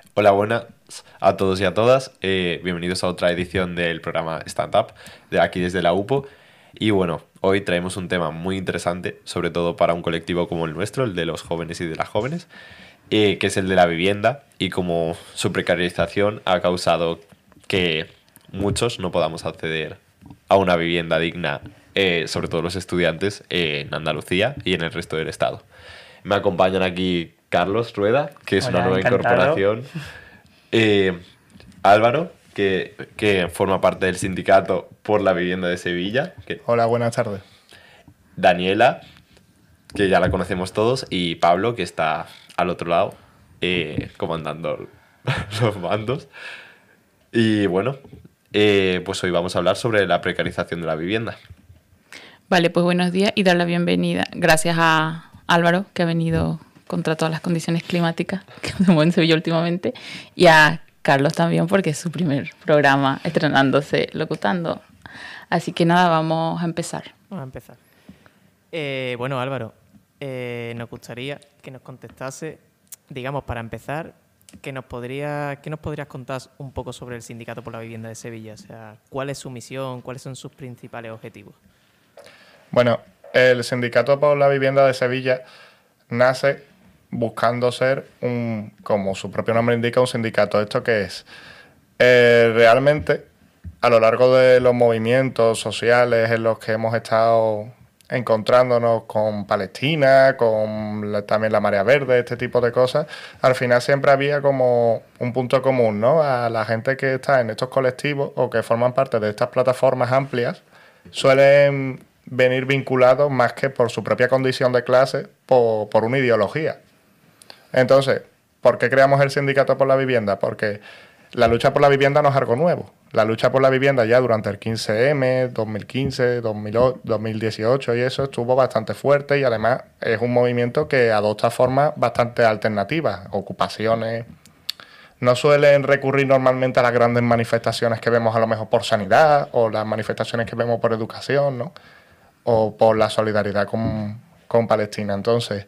Hola, buenas a todos y a todas. Bienvenidos a otra edición del programa Stand Up de aquí desde la UPO. Y bueno, hoy traemos un tema muy interesante, sobre todo para un colectivo como el nuestro, el de los jóvenes y de las jóvenes, que es el de la vivienda y cómo su precarización ha causado que muchos no podamos acceder a una vivienda digna, sobre todo los estudiantes, en Andalucía y en el resto del estado. Me acompañan aquí Carlos Rueda, que es una Hola, nueva encantado. incorporación, eh, Álvaro, que forma parte del sindicato por la vivienda de Sevilla, Hola, buenas tardes. Daniela, que ya la conocemos todos, y Pablo, que está al otro lado, comandando los mandos. Y bueno, pues hoy vamos a hablar sobre la precarización de la vivienda. Vale, pues buenos días y dar la bienvenida. Gracias a Álvaro, que ha venido contra todas las condiciones climáticas que tenemos en Sevilla últimamente, y a Carlos también, porque es su primer programa estrenándose, locutando. Así que nada, vamos a empezar. Vamos a empezar. Bueno, Álvaro, nos gustaría que nos contestase, digamos, para empezar, ¿qué nos podrías contar un poco sobre el Sindicato por la Vivienda de Sevilla? O sea, ¿cuál es su misión? ¿Cuáles son sus principales objetivos? Bueno, el Sindicato por la Vivienda de Sevilla nace buscando ser como su propio nombre indica, un sindicato. ¿Esto qué es? Realmente, a lo largo de los movimientos sociales en los que hemos estado encontrándonos con Palestina, con también la Marea Verde, este tipo de cosas, al final siempre había como un punto común, ¿no? A la gente que está en estos colectivos o que forman parte de estas plataformas amplias, suelen venir vinculados más que por su propia condición de clase, por una ideología. Entonces, ¿por qué creamos el Sindicato por la Vivienda? Porque la lucha por la vivienda no es algo nuevo. La lucha por la vivienda ya durante el 15M, 2015, 2018 y eso estuvo bastante fuerte y además es un movimiento que adopta formas bastante alternativas, ocupaciones. No suelen recurrir normalmente a las grandes manifestaciones que vemos a lo mejor por sanidad o las manifestaciones que vemos por educación, ¿no? O por la solidaridad con Palestina. Entonces,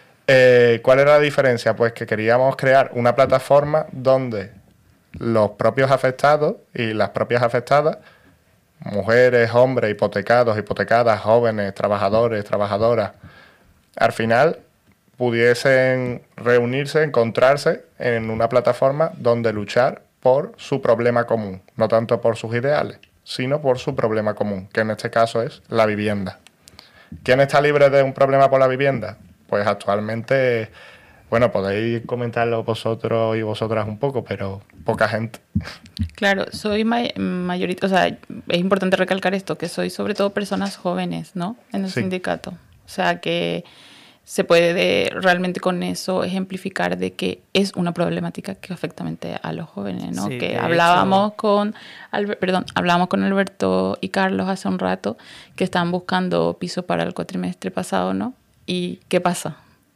¿cuál era la diferencia? Pues que queríamos crear una plataforma donde los propios afectados y las propias afectadas, mujeres, hombres, hipotecados, hipotecadas, jóvenes, trabajadores, trabajadoras, al final pudiesen reunirse, encontrarse en una plataforma donde luchar por su problema común, no tanto por sus ideales, sino por su problema común, que en este caso es la vivienda. ¿Quién está libre de un problema por la vivienda? Pues actualmente, bueno, podéis comentarlo vosotros y vosotras un poco, pero poca gente. Claro, soy mayoritaria, o sea, es importante recalcar esto, que soy sobre todo personas jóvenes, ¿no? En el Sí. sindicato. O sea, que se puede realmente con eso ejemplificar de que es una problemática que afecta a los jóvenes, ¿no? Sí, Que de hablábamos hecho, con hablábamos con Alberto y Carlos hace un rato que estaban buscando piso para el cuatrimestre pasado, ¿no? ¿Y qué pasa?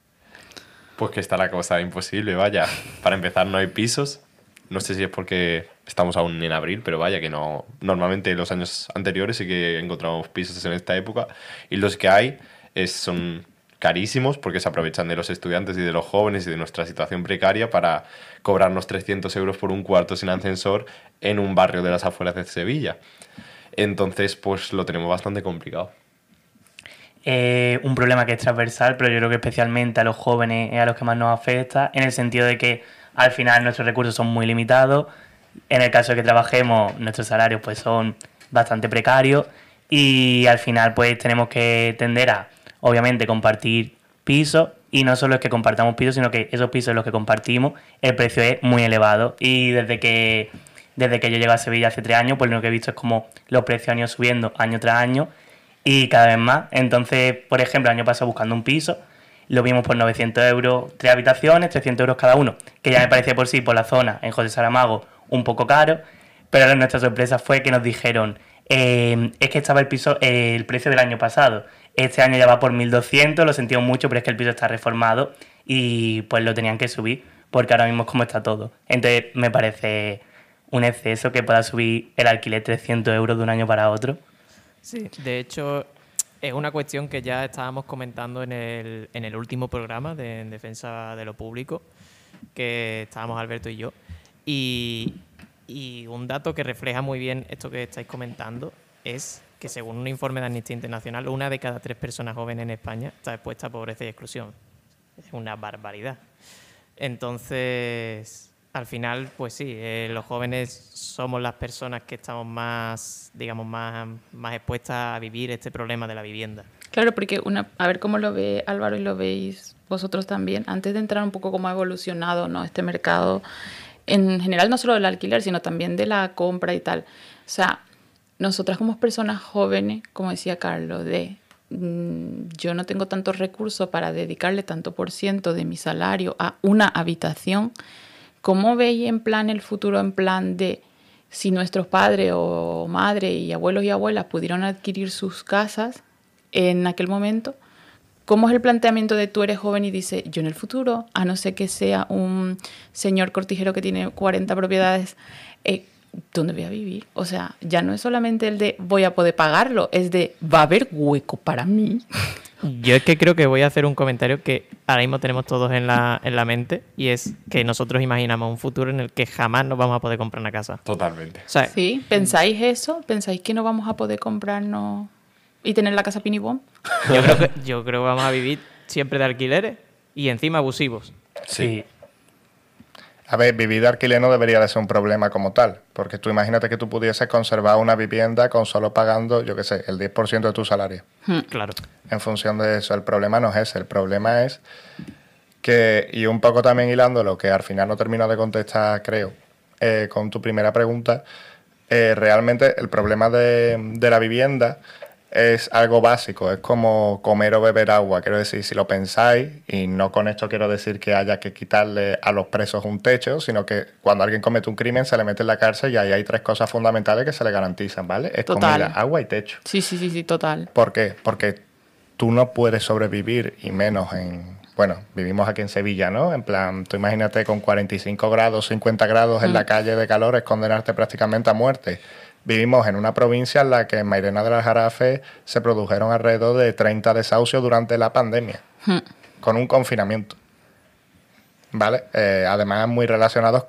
Pues que está la cosa imposible, vaya. Para empezar, no hay pisos. No sé si es porque estamos aún en abril, pero vaya que no. Normalmente en los años anteriores sí que encontramos pisos en esta época. Y los que hay son carísimos porque se aprovechan de los estudiantes y de los jóvenes y de nuestra situación precaria para cobrarnos 300 euros por un cuarto sin ascensor en un barrio de las afueras de Sevilla. Entonces, pues lo tenemos bastante complicado. un problema que es transversal, pero yo creo que especialmente a los jóvenes es a los que más nos afecta, en el sentido de que al final nuestros recursos son muy limitados. En el caso de que trabajemos, nuestros salarios pues son bastante precarios y al final pues tenemos que tender a, obviamente, compartir pisos, y no solo es que compartamos pisos, sino que esos pisos en los que compartimos el precio es muy elevado, y desde que yo llegué a Sevilla hace 3 años, pues lo que he visto es como los precios han ido subiendo año tras año y cada vez más. Entonces, por ejemplo, el año pasado buscando un piso, lo vimos por 900 euros, 3 habitaciones, 300 euros cada uno, que ya me parece por sí, por la zona, en José Saramago, un poco caro, pero nuestra sorpresa fue que nos dijeron, es que estaba el piso, el precio del año pasado, este año ya va por 1.200, lo sentimos mucho, pero es que el piso está reformado y pues lo tenían que subir, porque ahora mismo es como está todo. Entonces me parece un exceso que pueda subir el alquiler 300 euros de un año para otro. Sí, de hecho, es una cuestión que ya estábamos comentando en el último programa de En Defensa de lo Público. que estábamos Alberto y yo. Y un dato que refleja muy bien esto que estáis comentando es que según un informe de Amnistía Internacional, 1 de cada 3 personas jóvenes en España está expuesta a pobreza y exclusión. Es una barbaridad. Entonces, al final, pues sí, los jóvenes somos las personas que estamos más, digamos, más expuestas a vivir este problema de la vivienda. Claro, porque a ver cómo lo ve Álvaro y lo veis vosotros también. Antes de entrar un poco cómo ha evolucionado, ¿no?, este mercado, en general no solo del alquiler, sino también de la compra y tal. O sea, nosotras como personas jóvenes, como decía Carlos, yo no tengo tantos recursos para dedicarle tanto por ciento de mi salario a una habitación. ¿Cómo veis en plan el futuro, en plan de si nuestros padres o madres y abuelos y abuelas pudieron adquirir sus casas en aquel momento? ¿Cómo es el planteamiento de tú eres joven y dices, yo en el futuro, a no ser que sea un señor cortijero que tiene 40 propiedades, ¿dónde voy a vivir? O sea, ya no es solamente el de voy a poder pagarlo, es de va a haber hueco para mí. Yo es que creo que voy a hacer un comentario que ahora mismo tenemos todos en la mente, y es que nosotros imaginamos un futuro en el que jamás nos vamos a poder comprar una casa. Totalmente. O sea, ¿Sí? ¿Pensáis eso? ¿Pensáis que no vamos a poder comprarnos y tener la casa Pinibom? yo creo que vamos a vivir siempre de alquileres y encima abusivos. Sí. A ver, vivir de alquiler no debería de ser un problema como tal, porque tú imagínate que tú pudieses conservar una vivienda con solo pagando, yo qué sé, el 10% de tu salario. Claro. En función de eso, el problema no es ese, el problema es que, y un poco también hilando lo que al final no termino de contestar, creo, con tu primera pregunta, realmente el problema de la vivienda es algo básico, es como comer o beber agua. Quiero decir, si lo pensáis, y no con esto quiero decir que haya que quitarle a los presos un techo, sino que cuando alguien comete un crimen se le mete en la cárcel y ahí hay 3 cosas fundamentales que se le garantizan, ¿vale? Es Total. comida, agua y techo. Sí, total. ¿Por qué? Porque tú no puedes sobrevivir, y menos en... Bueno, vivimos aquí en Sevilla, ¿no? En plan, tú imagínate con 45 grados, 50 grados en la calle de calor, es condenarte prácticamente a muerte. Vivimos en una provincia en la que en Mairena del Aljarafe se produjeron alrededor de 30 desahucios durante la pandemia, con un confinamiento. ¿Vale? Además, muy relacionados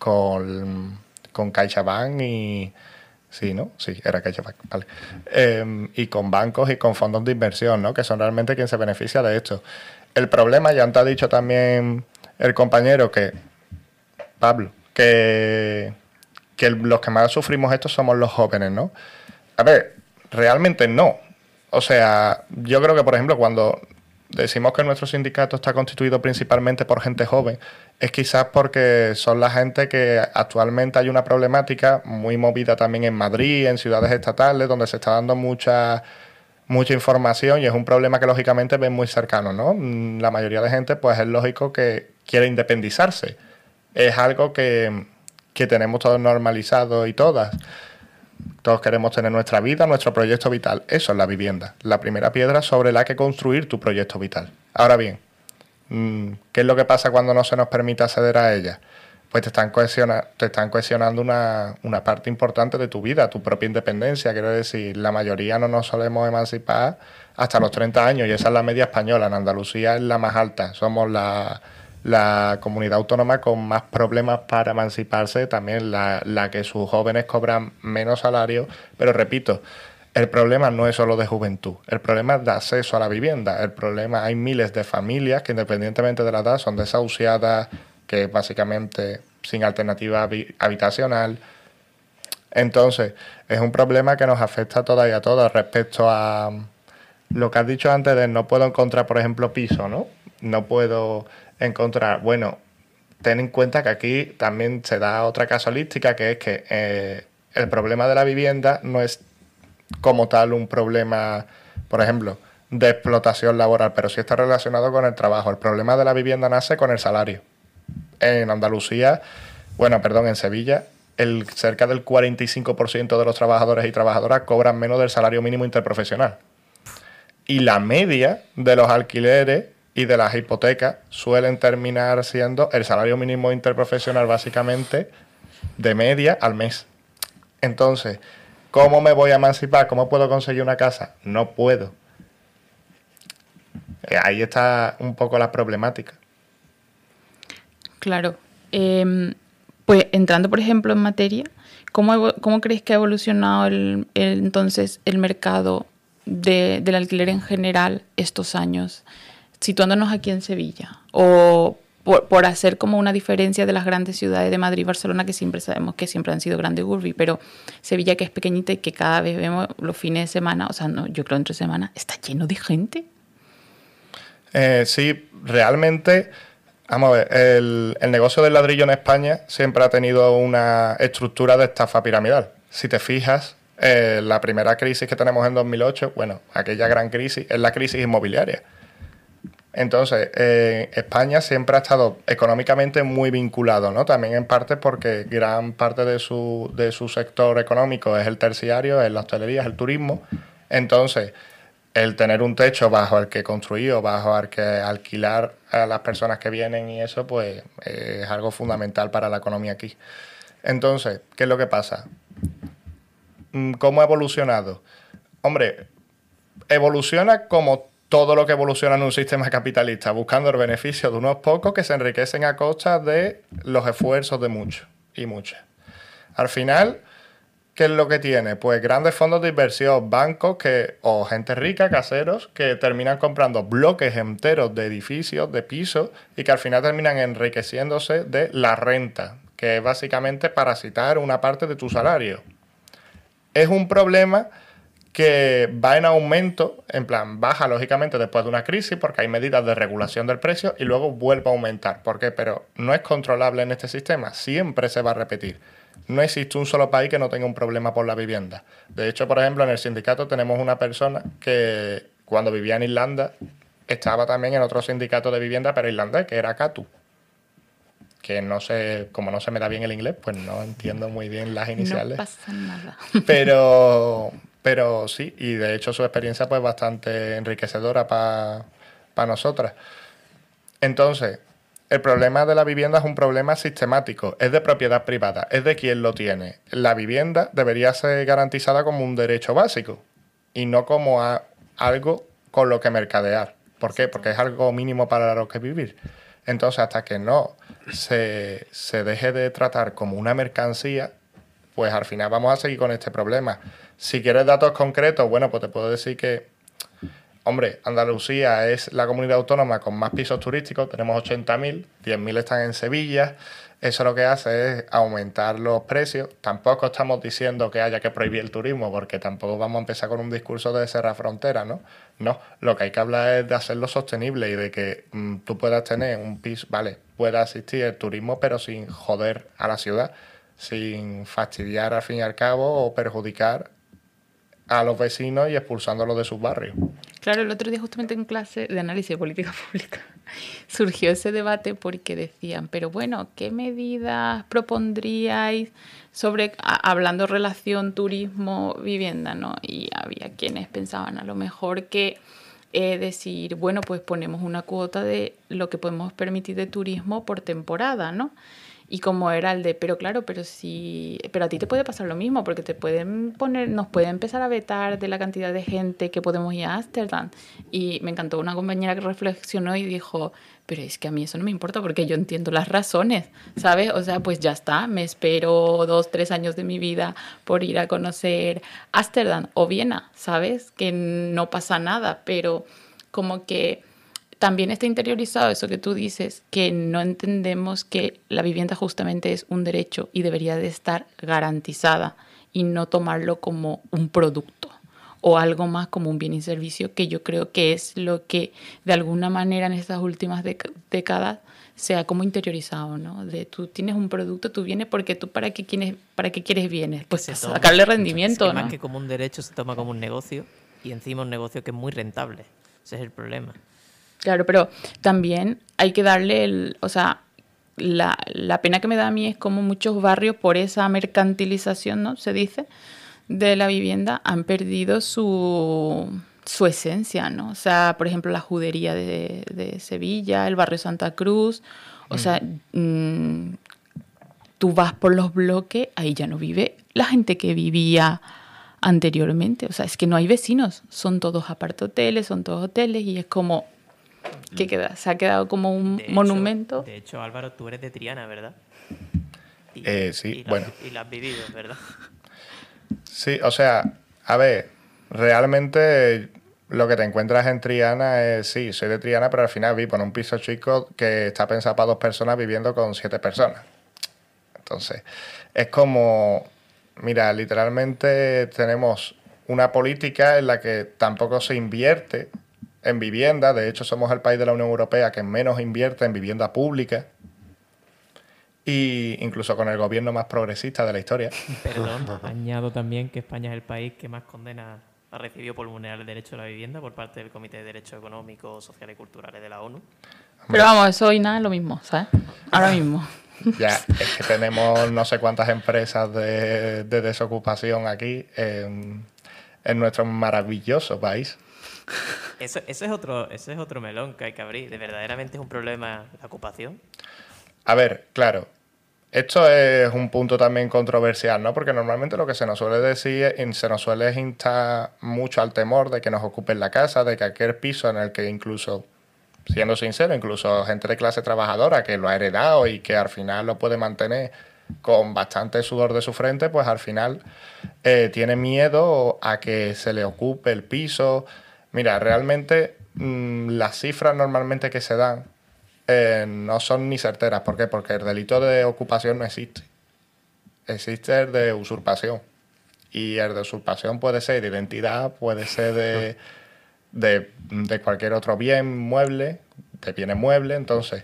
con CaixaBank y... Sí, ¿no? Sí, era CaixaBank, vale. Y con bancos y con fondos de inversión, ¿no? Que son realmente quien se beneficia de esto. El problema, ya te ha dicho también el compañero Pablo, que los que más sufrimos esto somos los jóvenes, ¿no? A ver, realmente no. O sea, yo creo que, por ejemplo, cuando decimos que nuestro sindicato está constituido principalmente por gente joven, es quizás porque son la gente que actualmente hay una problemática muy movida también en Madrid, en ciudades estatales, donde se está dando mucha información, y es un problema que lógicamente ven muy cercano, ¿no? La mayoría de gente, pues es lógico que quiere independizarse. Es algo que tenemos todos normalizado y todas. Todos queremos tener nuestra vida, nuestro proyecto vital. Eso es la vivienda, la primera piedra sobre la que construir tu proyecto vital. Ahora bien, ¿qué es lo que pasa cuando no se nos permite acceder a ella? Pues te están cuestionando una parte importante de tu vida, tu propia independencia. Quiero decir, la mayoría no nos solemos emancipar hasta los 30 años, y esa es la media española. En Andalucía es la más alta. Somos la comunidad autónoma con más problemas para emanciparse, también la que sus jóvenes cobran menos salario. Pero repito, el problema no es solo de juventud, el problema es de acceso a la vivienda. El problema, hay miles de familias que independientemente de la edad son desahuciadas, que básicamente sin alternativa habitacional. Entonces, es un problema que nos afecta a todas y a todas. Respecto a lo que has dicho antes de no puedo encontrar, por ejemplo, piso, ¿no? No puedo encontrar... Bueno, ten en cuenta que aquí también se da otra casualística, que es que el problema de la vivienda no es como tal un problema, por ejemplo, de explotación laboral, pero sí está relacionado con el trabajo. El problema de la vivienda nace con el salario. En Andalucía, en Sevilla, cerca del 45% de los trabajadores y trabajadoras cobran menos del salario mínimo interprofesional. Y la media de los alquileres y de las hipotecas suelen terminar siendo el salario mínimo interprofesional, básicamente, de media al mes. Entonces, ¿cómo me voy a emancipar? ¿Cómo puedo conseguir una casa? No puedo. Ahí está un poco la problemática. Claro, Pues entrando, por ejemplo, en materia, ¿cómo crees que ha evolucionado entonces el mercado del alquiler en general estos años, situándonos aquí en Sevilla? O por hacer como una diferencia de las grandes ciudades de Madrid y Barcelona, que siempre sabemos que siempre han sido grandes urbi, pero Sevilla, que es pequeñita y que cada vez vemos los fines de semana, o sea, no, yo creo entre semana, está lleno de gente. Sí, realmente, vamos a ver, el negocio del ladrillo en España siempre ha tenido una estructura de estafa piramidal. Si te fijas, la primera crisis que tenemos en 2008, bueno, aquella gran crisis, es la crisis inmobiliaria. Entonces, España siempre ha estado económicamente muy vinculado, ¿no? También en parte porque gran parte de su sector económico es el terciario, es la hostelería, es el turismo. Entonces, el tener un techo bajo el que construir o bajo el que alquilar a las personas que vienen y eso, pues es algo fundamental para la economía aquí. Entonces, ¿qué es lo que pasa? ¿Cómo ha evolucionado? Hombre, evoluciona como todo lo que evoluciona en un sistema capitalista, buscando el beneficio de unos pocos que se enriquecen a costa de los esfuerzos de muchos y muchas. Al final, ¿qué es lo que tiene? Pues grandes fondos de inversión, bancos o gente rica, caseros, que terminan comprando bloques enteros de edificios, de pisos, y que al final terminan enriqueciéndose de la renta, que es básicamente parasitar una parte de tu salario. Es un problema que va en aumento, en plan, baja lógicamente después de una crisis porque hay medidas de regulación del precio y luego vuelve a aumentar. ¿Por qué? Pero no es controlable en este sistema, siempre se va a repetir. No existe un solo país que no tenga un problema por la vivienda. De hecho, por ejemplo, en el sindicato tenemos una persona que cuando vivía en Irlanda estaba también en otro sindicato de vivienda, pero irlandés, que era CATU. Que no sé, como no se me da bien el inglés, pues no entiendo muy bien las iniciales. No pasa nada. Pero sí, y de hecho su experiencia pues bastante enriquecedora para nosotras. Entonces, el problema de la vivienda es un problema sistemático, es de propiedad privada, es de quien lo tiene. La vivienda debería ser garantizada como un derecho básico y no como algo con lo que mercadear. ¿Por qué? Porque es algo mínimo para lo que vivir. Entonces, hasta que no se deje de tratar como una mercancía, pues al final vamos a seguir con este problema. Si quieres datos concretos, bueno, pues te puedo decir que, hombre, Andalucía es la comunidad autónoma con más pisos turísticos, tenemos 80.000, 10.000 están en Sevilla. Eso lo que hace es aumentar los precios. Tampoco estamos diciendo que haya que prohibir el turismo, porque tampoco vamos a empezar con un discurso de cerrar fronteras, ¿no? No, lo que hay que hablar es de hacerlo sostenible y de que tú puedas tener un piso, vale, pueda existir el turismo, pero sin joder a la ciudad, sin fastidiar al fin y al cabo o perjudicar a los vecinos y expulsándolos de sus barrios. Claro, el otro día justamente en clase de análisis de política pública surgió ese debate porque decían, pero bueno, ¿qué medidas propondríais sobre, hablando relación turismo-vivienda, ¿no? Y había quienes pensaban a lo mejor que decir, bueno, pues ponemos una cuota de lo que podemos permitir de turismo por temporada, ¿no? Y como era el de, pero claro, pero a ti te puede pasar lo mismo, porque nos puede empezar a vetar de la cantidad de gente que podemos ir a Ámsterdam. Y me encantó una compañera que reflexionó y dijo, pero es que a mí eso no me importa porque yo entiendo las razones, ¿sabes? O sea, pues ya está, me espero 2-3 años de mi vida por ir a conocer Ámsterdam o Viena, ¿sabes? Que no pasa nada, pero como que también está interiorizado eso que tú dices, que no entendemos que la vivienda justamente es un derecho y debería de estar garantizada y no tomarlo como un producto o algo más como un bien y servicio, que yo creo que es lo que de alguna manera en estas últimas décadas se ha como interiorizado, ¿no? De tú tienes un producto, tú vienes porque tú ¿para qué quieres vienes? Pues para sacarle rendimiento, es que ¿no? Más que como un derecho se toma como un negocio y encima un negocio que es muy rentable. Ese es el problema. Claro, pero también hay que darle la pena que me da a mí es como muchos barrios por esa mercantilización, ¿no? Se dice, de la vivienda han perdido su esencia, ¿no? O sea, por ejemplo, la judería de Sevilla, el barrio Santa Cruz, o sea, tú vas por los bloques, ahí ya no vive la gente que vivía anteriormente, o sea, es que no hay vecinos, son todos apartahoteles, son todos hoteles y es como ¿Qué queda? Se ha quedado como un De hecho- monumento. De hecho, Álvaro, tú eres de Triana, ¿verdad? Sí, y la- bueno. Y la has vivido, ¿verdad? Sí, o sea, a ver, realmente lo que te encuentras en Triana es, sí, soy de Triana, pero al final vivo en un piso chico que está pensado para 2 personas viviendo con 7 personas. Entonces, es como, mira, literalmente tenemos una política en la que tampoco se invierte en vivienda. De hecho, somos el país de la Unión Europea que menos invierte en vivienda pública. Y incluso con el gobierno más progresista de la historia. Perdón, añado también que España es el país que más condenas ha recibido por vulnerar el derecho a la vivienda por parte del Comité de Derechos Económicos, Sociales y Culturales de la ONU. Pero vamos, eso y nada es lo mismo, ¿sabes? Ahora mismo. Ya, es que tenemos no sé cuántas empresas de desocupación aquí en nuestro maravilloso país. Ese es otro melón que hay que abrir. ¿De verdaderamente es un problema la ocupación? A ver, claro, esto es un punto también controversial, ¿no? Porque normalmente lo que se nos suele decir, se nos suele instar mucho al temor de que nos ocupen la casa, de que aquel piso en el que incluso, siendo sincero, incluso gente de clase trabajadora que lo ha heredado y que al final lo puede mantener con bastante sudor de su frente, pues al final tiene miedo a que se le ocupe el piso. Mira, realmente las cifras normalmente que se dan no son ni certeras. ¿Por qué? Porque el delito de ocupación no existe. Existe el de usurpación. Y el de usurpación puede ser de identidad, puede ser de cualquier otro bien mueble, de bienes muebles. Entonces,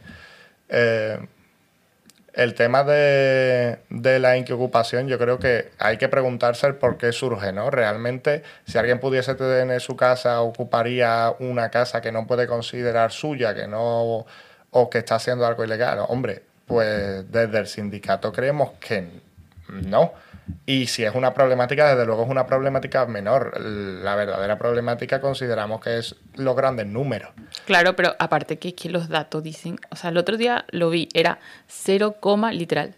el tema de la inquiocupación, yo creo que hay que preguntarse el por qué surge, ¿no? Realmente, si alguien pudiese tener su casa, ocuparía una casa que no puede considerar suya, que no, o que está haciendo algo ilegal. Hombre, pues desde el sindicato creemos que no. Y si es una problemática, desde luego es una problemática menor. La verdadera problemática consideramos que es los grandes números. Claro, pero aparte que es que los datos dicen, o sea, el otro día lo vi, era 0, literal,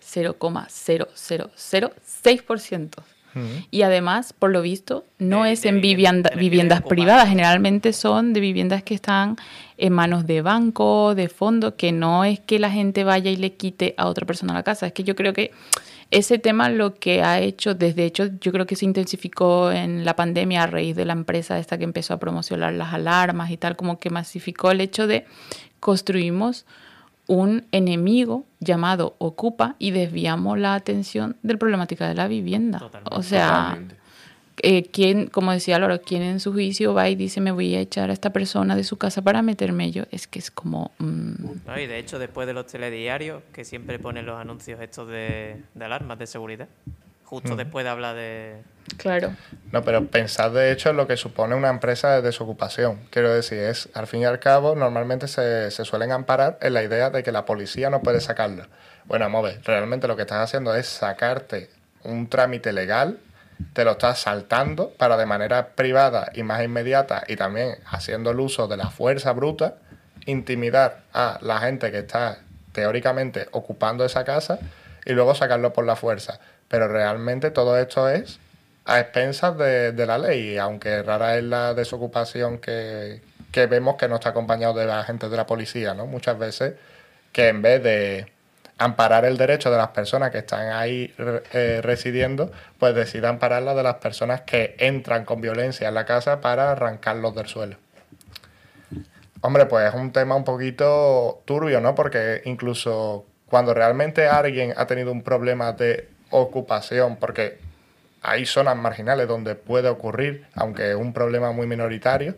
0,0006%. Y además, por lo visto, no De- es de en vivienda- de viviendas ocupadas. privadas, generalmente son de viviendas que están en manos de banco, de fondo, que no es que la gente vaya y le quite a otra persona la casa. Es que yo creo que ese tema lo que ha hecho, desde hecho, yo creo que se intensificó en la pandemia a raíz de la empresa esta que empezó a promocionar las alarmas y tal, como que masificó el hecho de construimos un enemigo llamado Ocupa y desviamos la atención del problemática de la vivienda. Totalmente. O sea, Totalmente. ¿quién, como decía Laura, quién en su juicio va y dice me voy a echar a esta persona de su casa para meterme yo? Es que es como... ¿No? Y de hecho, después de los telediarios, que siempre ponen los anuncios estos de alarmas de seguridad, justo después de hablar de... claro. No, pero pensad de hecho en lo que supone una empresa de desocupación. Quiero decir, es al fin y al cabo, normalmente se suelen amparar en la idea de que la policía no puede sacarlo. Bueno, vamos a ver, realmente lo que estás haciendo es sacarte un trámite legal, te lo estás saltando para de manera privada y más inmediata y también haciendo el uso de la fuerza bruta, intimidar a la gente que está teóricamente ocupando esa casa y luego sacarlo por la fuerza. Pero realmente todo esto es a expensas de la ley, aunque rara es la desocupación que vemos que no está acompañado de la gente de la policía, ¿no? Muchas veces que en vez de amparar el derecho de las personas que están ahí residiendo, pues decide amparar la de las personas que entran con violencia en la casa para arrancarlos del suelo. Hombre, pues es un tema un poquito turbio, ¿no? Porque incluso cuando realmente alguien ha tenido un problema de ocupación, porque hay zonas marginales donde puede ocurrir, aunque es un problema muy minoritario,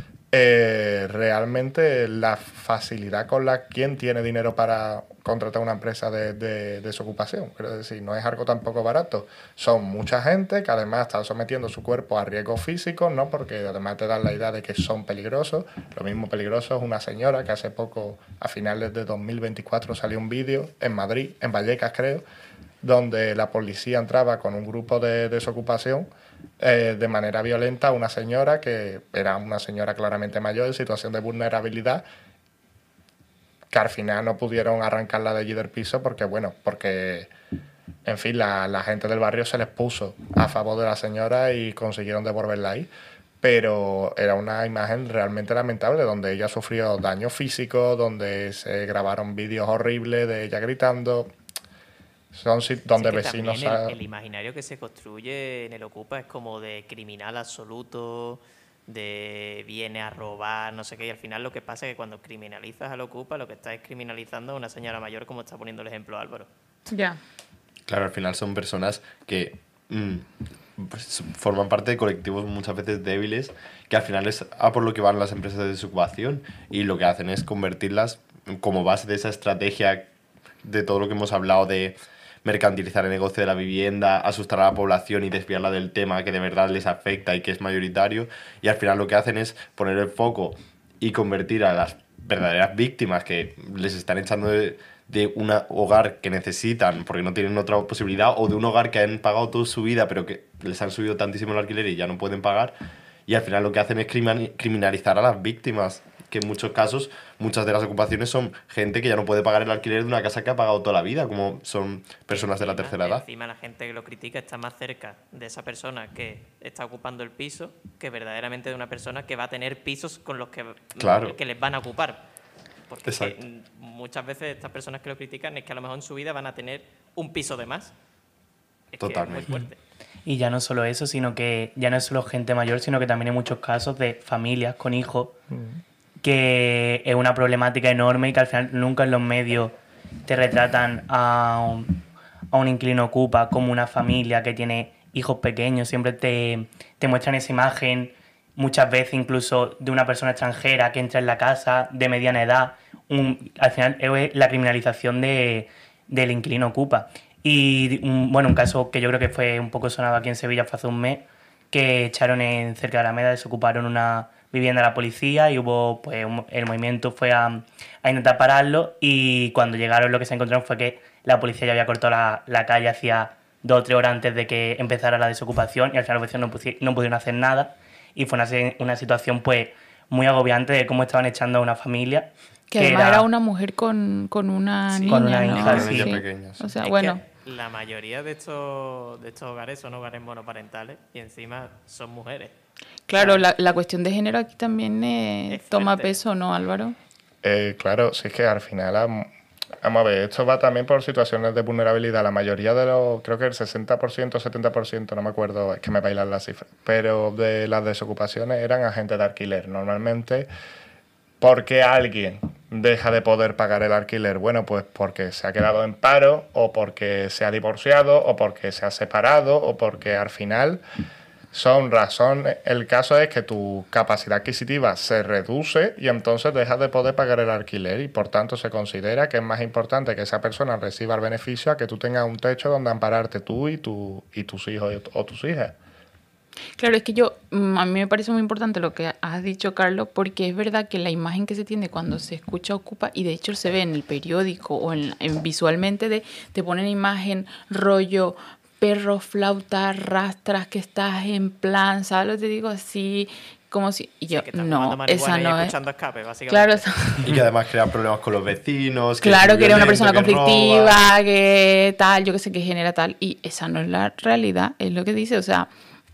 realmente la facilidad con la quien tiene dinero para contratar una empresa de desocupación, quiero decir, no es algo tampoco barato. Son mucha gente que además están sometiendo su cuerpo a riesgos físicos, ¿no? Porque además te dan la idea de que son peligrosos. Lo mismo peligroso es una señora que hace poco, a finales de 2024, salió un vídeo en Madrid, en Vallecas creo, donde la policía entraba con un grupo de desocupación de manera violenta a una señora que era una señora claramente mayor en situación de vulnerabilidad, que al final no pudieron arrancarla de allí del piso porque en fin, la gente del barrio se les puso a favor de la señora y consiguieron devolverla ahí. pero era una imagen realmente lamentable, donde ella sufrió daños físicos, donde se grabaron vídeos horribles de ella gritando. Donde Sí, que vecinos... también el imaginario que se construye en el Ocupa es como de criminal absoluto, de viene a robar, no sé qué, y al final lo que pasa es que cuando criminalizas al Ocupa, lo que estás es criminalizando a una señora mayor, como está poniendo el ejemplo Álvaro. Ya. Claro, al final son personas que pues, forman parte de colectivos muchas veces débiles, que al final es a por lo que van las empresas de desocupación, y lo que hacen es convertirlas como base de esa estrategia de todo lo que hemos hablado de mercantilizar el negocio de la vivienda, asustar a la población y desviarla del tema que de verdad les afecta y que es mayoritario, y al final lo que hacen es poner el foco y convertir a las verdaderas víctimas que les están echando de un hogar que necesitan porque no tienen otra posibilidad, o de un hogar que han pagado toda su vida pero que les han subido tantísimo el alquiler y ya no pueden pagar, y al final lo que hacen es criminalizar a las víctimas, que en muchos casos, muchas de las ocupaciones son gente que ya no puede pagar el alquiler de una casa que ha pagado toda la vida, como son personas de la tercera edad. Encima la gente que lo critica está más cerca de esa persona que está ocupando el piso que verdaderamente de una persona que va a tener pisos con los que, Claro. que les van a ocupar. Porque es que, Exacto. muchas veces estas personas que lo critican es que a lo mejor en su vida van a tener un piso de más. Es Totalmente. que es muy fuerte. Y ya no solo eso, sino que ya no es solo gente mayor, sino que también hay muchos casos de familias con hijos, que es una problemática enorme y que al final nunca en los medios te retratan a un inquilino ocupa como una familia que tiene hijos pequeños. Siempre te muestran esa imagen, muchas veces incluso de una persona extranjera que entra en la casa de mediana edad. Al final es la criminalización del inquilino ocupa. Y bueno, un caso que yo creo que fue un poco sonado aquí en Sevilla fue hace un mes, que echaron cerca de la Alameda, desocuparon una vivienda de la policía y hubo, pues, el movimiento fue a intentar pararlo, y cuando llegaron lo que se encontraron fue que la policía ya había cortado la calle hacía 2 o 3 horas antes de que empezara la desocupación, y al final los vecinos no pudieron hacer nada, y fue una situación pues muy agobiante de cómo estaban echando a una familia. Que además era una mujer con una Sí, niña, con una ¿no? hija, Una sí. niña pequeña, sí. O sea, Es bueno, que la mayoría de estos hogares son hogares monoparentales y encima son mujeres. claro, la cuestión de género aquí también Es toma fuerte. peso, ¿no, Álvaro? Claro, sí, es que al final, vamos a ver, esto va también por situaciones de vulnerabilidad. La mayoría de los, creo que el 60%, 70%, no me acuerdo, es que me bailan las cifras, pero de las desocupaciones eran agentes de alquiler. Normalmente, ¿por qué alguien deja de poder pagar el alquiler? Bueno, pues porque se ha quedado en paro, o porque se ha divorciado, o porque se ha separado, o porque al final son razones. El caso es que tu capacidad adquisitiva se reduce y entonces dejas de poder pagar el alquiler, y por tanto se considera que es más importante que esa persona reciba el beneficio a que tú tengas un techo donde ampararte tú y tus hijos o tus hijas. Claro, es que a mí me parece muy importante lo que has dicho, Carlos, porque es verdad que la imagen que se tiene cuando se escucha Ocupa, y de hecho se ve en el periódico o visualmente, te ponen imagen, rollo, perro, flauta, rastras, que estás en plan, ¿sabes lo que te digo? Así, como si... Y yo, Que están fumando no, marihuana esa y no es... escuchando escape, básicamente. Claro, esa- Y que además crea problemas con los vecinos. Claro, es que era una violento, persona que roba. conflictiva, que tal, yo que sé, que genera tal. Y esa no es la realidad, es lo que dice. O sea,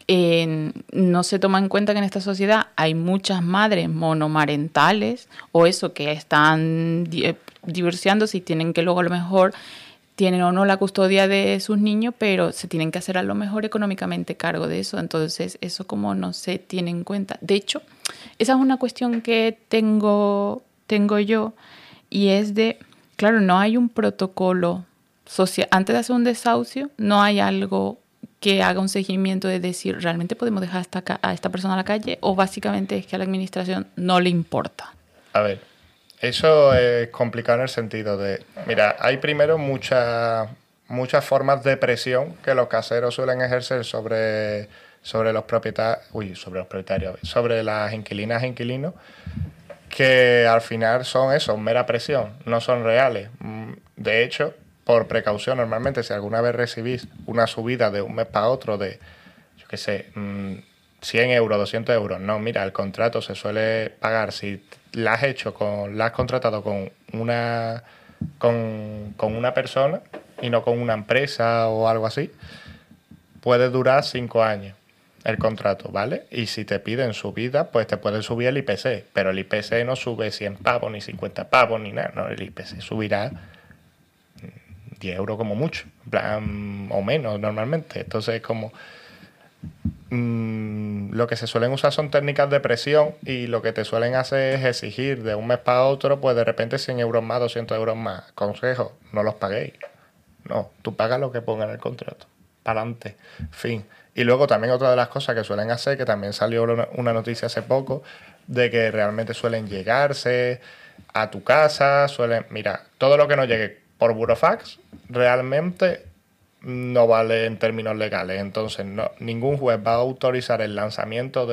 no se toma en cuenta que en esta sociedad hay muchas madres monomarentales, o eso, que están divorciándose y tienen que luego a lo mejor tienen o no la custodia de sus niños, pero se tienen que hacer a lo mejor económicamente cargo de eso. Entonces, eso como no se tiene en cuenta. De hecho, esa es una cuestión que tengo yo, y es de, claro, no hay un protocolo social. Antes de hacer un desahucio, no hay algo que haga un seguimiento de decir, ¿realmente podemos dejar a esta persona a la calle? O básicamente es que a la administración no le importa. A ver, eso es complicado en el sentido de, mira, hay primero muchas formas de presión que los caseros suelen ejercer sobre los propietarios, sobre las inquilinas e inquilinos, que al final son eso, mera presión, no son reales. De hecho, por precaución, normalmente, si alguna vez recibís una subida de un mes para otro de, yo qué sé, 100 euros, 200 euros, no, mira, el contrato se suele pagar si la has contratado con una persona y no con una empresa o algo así, puede durar 5 años. el contrato, ¿vale? Y si te piden subida, pues te pueden subir el IPC, pero el IPC no sube 100 pavos, ni 50 pavos, ni nada, no, el IPC subirá 10 euros como mucho, en plan, o menos normalmente. Entonces, como lo que se suelen usar son técnicas de presión y lo que te suelen hacer es exigir de un mes para otro, pues de repente 100 euros más, 200 euros más. Consejo, no los paguéis. No, tú pagas lo que ponga en el contrato. Para adelante. Fin. Y luego también otra de las cosas que suelen hacer, que también salió una noticia hace poco, de que realmente suelen llegarse a tu casa, mira, todo lo que no llegue por burofax realmente no vale en términos legales. Entonces, ningún juez va a autorizar el lanzamiento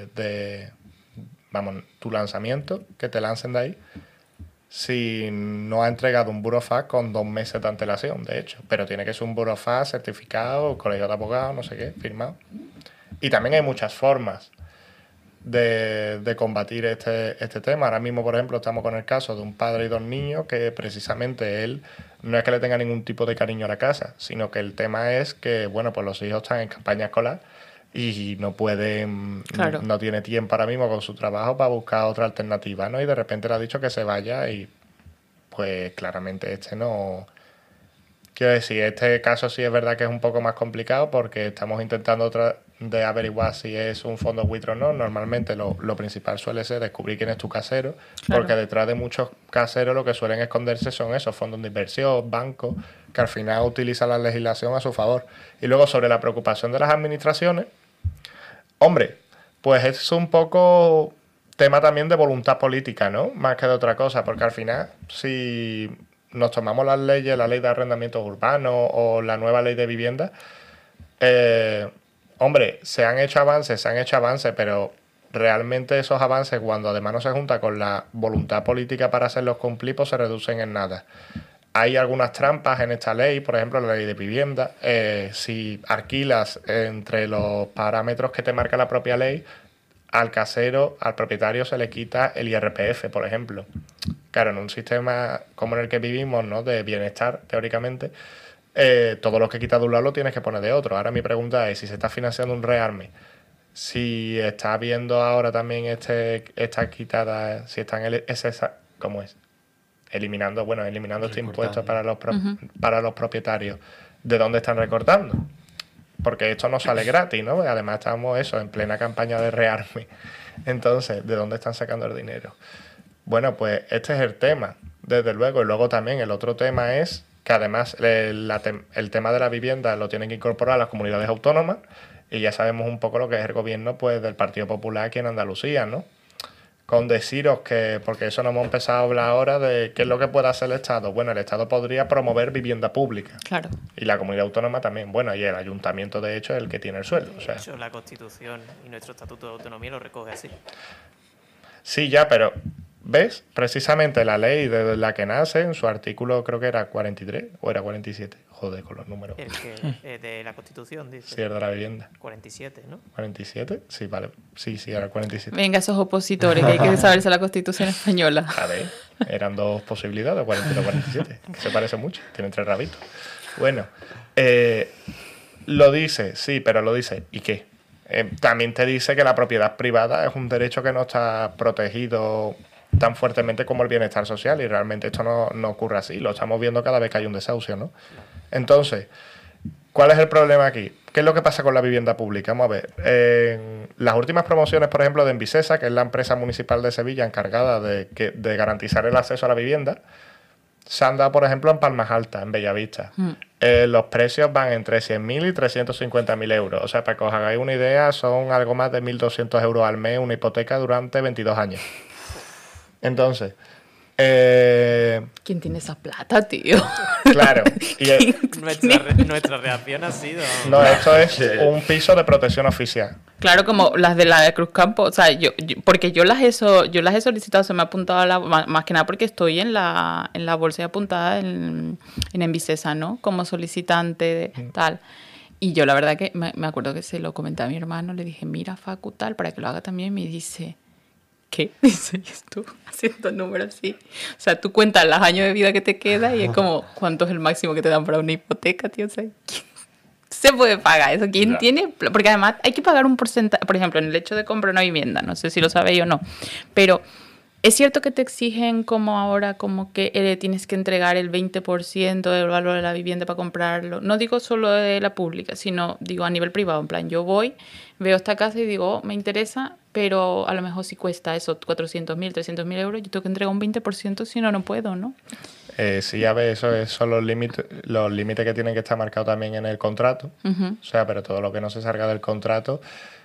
tu lanzamiento, que te lancen de ahí, si no ha entregado un burofax con 2 meses de antelación, de hecho. Pero tiene que ser un burofax certificado, colegio de abogados, no sé qué, firmado. Y también hay muchas formas de combatir este tema. Ahora mismo, por ejemplo, estamos con el caso de un padre y 2 niños que precisamente él no es que le tenga ningún tipo de cariño a la casa, sino que el tema es que, bueno, pues los hijos están en campaña escolar y no pueden, Claro. no tiene tiempo ahora mismo con su trabajo para buscar otra alternativa, ¿no? Y de repente le ha dicho que se vaya y pues claramente no... Quiero decir, este caso sí es verdad que es un poco más complicado porque estamos intentando de averiguar si es un fondo buitre o no. Normalmente lo principal suele ser descubrir quién es tu casero, Claro. porque detrás de muchos caseros lo que suelen esconderse son esos fondos de inversión, bancos, que al final utilizan la legislación a su favor. Y luego sobre la preocupación de las administraciones, hombre, pues es un poco tema también de voluntad política, ¿no? Más que de otra cosa, porque al final, si nos tomamos las leyes, la ley de arrendamientos urbanos o la nueva ley de vivienda, hombre, se han hecho avances, pero realmente esos avances, cuando además no se junta con la voluntad política para hacerlos cumplir, pues se reducen en nada. Hay algunas trampas en esta ley, por ejemplo, la ley de vivienda. Si alquilas entre los parámetros que te marca la propia ley, al casero, al propietario se le quita el IRPF, por ejemplo. Claro, en un sistema como en el que vivimos, ¿no?, de bienestar, teóricamente, todo lo que quitas de un lado lo tienes que poner de otro. Ahora mi pregunta es, si se está financiando un rearme, si está viendo ahora también esta quitada, si están ¿cómo es? Eliminando este impuesto para los propietarios, ¿de dónde están recortando? Porque esto no sale gratis, ¿no? Además estamos en plena campaña de rearme. Entonces, ¿de dónde están sacando el dinero? Bueno, pues este es el tema, desde luego. Y luego también el otro tema es que además el tema de la vivienda lo tienen que incorporar las comunidades autónomas y ya sabemos un poco lo que es el gobierno, pues, del Partido Popular aquí en Andalucía, ¿no? Con deciros que, porque eso no hemos empezado a hablar ahora de qué es lo que puede hacer el Estado. Bueno, el Estado podría promover vivienda pública. Claro. Y la comunidad autónoma también. Bueno, y el ayuntamiento, de hecho, es el que tiene el suelo. O sea, De hecho, la Constitución y nuestro Estatuto de Autonomía lo recoge así. sí, ya, pero ¿ves? Precisamente la ley de la que nace, en su artículo creo que era 43 o era 47. Joder, con los números. El que de la Constitución dice. Sí, el de la vivienda. 47, ¿no? ¿47? Sí, vale. Sí, era 47. Venga, esos opositores, que hay que saberse la Constitución española. A ver, eran 2 posibilidades, 41 o 47, que se parece mucho, tienen 3 rabitos. Bueno, lo dice, sí, pero lo dice, ¿y qué? También te dice que la propiedad privada es un derecho que no está protegido tan fuertemente como el bienestar social, y realmente esto no ocurre así, lo estamos viendo cada vez que hay un desahucio, ¿no? Entonces, ¿cuál es el problema aquí? ¿Qué es lo que pasa con la vivienda pública? Vamos a ver. En las últimas promociones, por ejemplo, de Envisesa, que es la empresa municipal de Sevilla encargada de garantizar el acceso a la vivienda, se han dado, por ejemplo, en Palmas Altas, en Bellavista. Los precios van entre 100.000 y 350.000 euros. O sea, para que os hagáis una idea, son algo más de 1.200 euros al mes una hipoteca durante 22 años. Entonces... ¿Quién tiene esa plata, tío? Claro. Y Nuestra reacción ha sido... no, esto es un piso de protección oficial. Claro, como las de la Cruz Campo, o sea, porque yo las he solicitado, se me ha apuntado más que nada porque estoy en la bolsa apuntada en Envisesa, ¿no? Como solicitante de tal. Y yo la verdad que me acuerdo que se lo comenté a mi hermano, le dije, mira, Facu, tal, para que lo haga también, y me dice... ¿Qué? Dice, y tú haciendo el número así. O sea, tú cuentas los años de vida que te queda y es como, ¿cuánto es el máximo que te dan para una hipoteca, tío? O sea, se puede pagar eso. ¿Quién Ya. tiene? Porque además hay que pagar un porcentaje, por ejemplo, en el hecho de comprar una vivienda, no sé si lo sabéis o no, pero es cierto que te exigen como ahora, como que tienes que entregar el 20% del valor de la vivienda para comprarlo. No digo solo de la pública, sino digo a nivel privado. En plan, yo voy, veo esta casa y digo, me interesa, pero a lo mejor si cuesta eso 400.000, 300.000 euros, yo tengo que entregar un 20%, si no, no puedo, ¿no? Sí, a ver, eso son los límites que tienen que estar marcados también en el contrato. Ujú. O sea, pero todo lo que no se salga del contrato.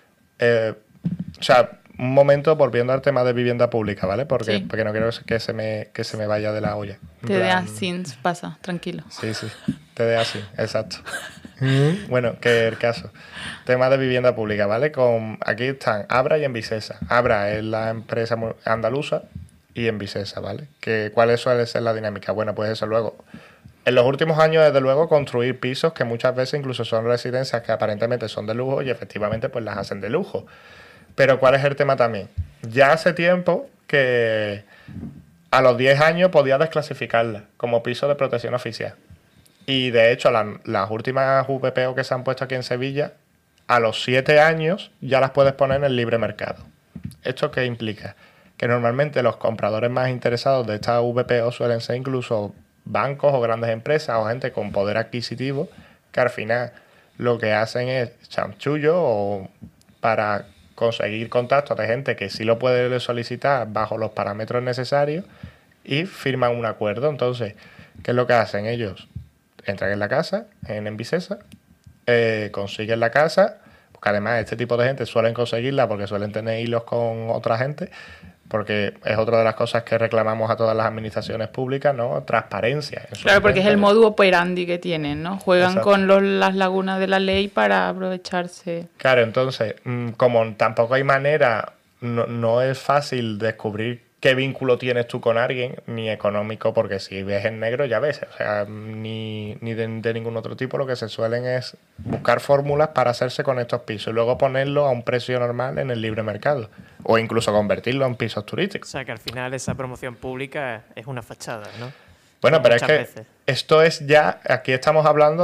O sea, un momento volviendo al tema de vivienda pública, ¿vale? Porque, Sí. porque no quiero que se me vaya de la olla. En Te plan- das sin pasa, tranquilo. Sí, sí, te de así, exacto. Bueno, que el caso. Tema de vivienda pública, ¿vale? Aquí están Abra y Envisesa. Abra es la empresa andaluza y Envisesa, ¿vale? ¿Cuál suele ser la dinámica? Bueno, pues eso luego. En los últimos años, desde luego, construir pisos que muchas veces incluso son residencias que aparentemente son de lujo y efectivamente pues las hacen de lujo. Pero ¿cuál es el tema también? Ya hace tiempo que a los 10 años podía desclasificarla como piso de protección oficial. Y de hecho, las últimas VPO que se han puesto aquí en Sevilla, a los 7 años ya las puedes poner en el libre mercado. ¿Esto qué implica? Que normalmente los compradores más interesados de estas VPO suelen ser incluso bancos o grandes empresas o gente con poder adquisitivo que al final lo que hacen es chanchullo o para conseguir contactos de gente que sí lo puede solicitar bajo los parámetros necesarios y firman un acuerdo. Entonces, ¿qué es lo que hacen ellos? Entran en la casa, en Envisesa, consiguen la casa, porque además este tipo de gente suelen conseguirla porque suelen tener hilos con otra gente, porque es otra de las cosas que reclamamos a todas las administraciones públicas, ¿no? Transparencia. Claro, porque es el modus operandi que tienen, ¿no? Juegan Exacto. con las lagunas de la ley para aprovecharse. Claro, entonces, como tampoco hay manera, no es fácil descubrir qué vínculo tienes tú con alguien, ni económico, porque si ves en negro ya ves, o sea, ni de ningún otro tipo, lo que se suelen es buscar fórmulas para hacerse con estos pisos y luego ponerlo a un precio normal en el libre mercado, o incluso convertirlo en pisos O turísticos. sea que al final esa promoción pública es una fachada, ¿no? Bueno, pero es Muchas que veces. esto es ya, aquí estamos hablando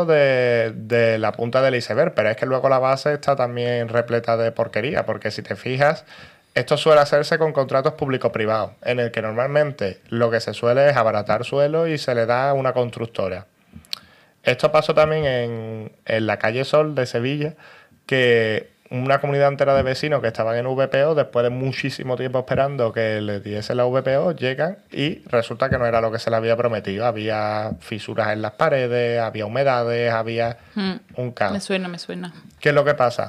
de la punta del iceberg, pero es que luego la base está también repleta de porquería, porque si te fijas, esto suele hacerse con contratos público-privados, en el que normalmente lo que se suele es abaratar suelo y se le da a una constructora. Esto pasó también en la calle Sol de Sevilla, que una comunidad entera de vecinos que estaban en VPO, después de muchísimo tiempo esperando que les diesen la VPO, llegan y resulta que no era lo que se les había prometido. Había fisuras en las paredes, había humedades, había un caos. Me suena. ¿Qué es lo que pasa?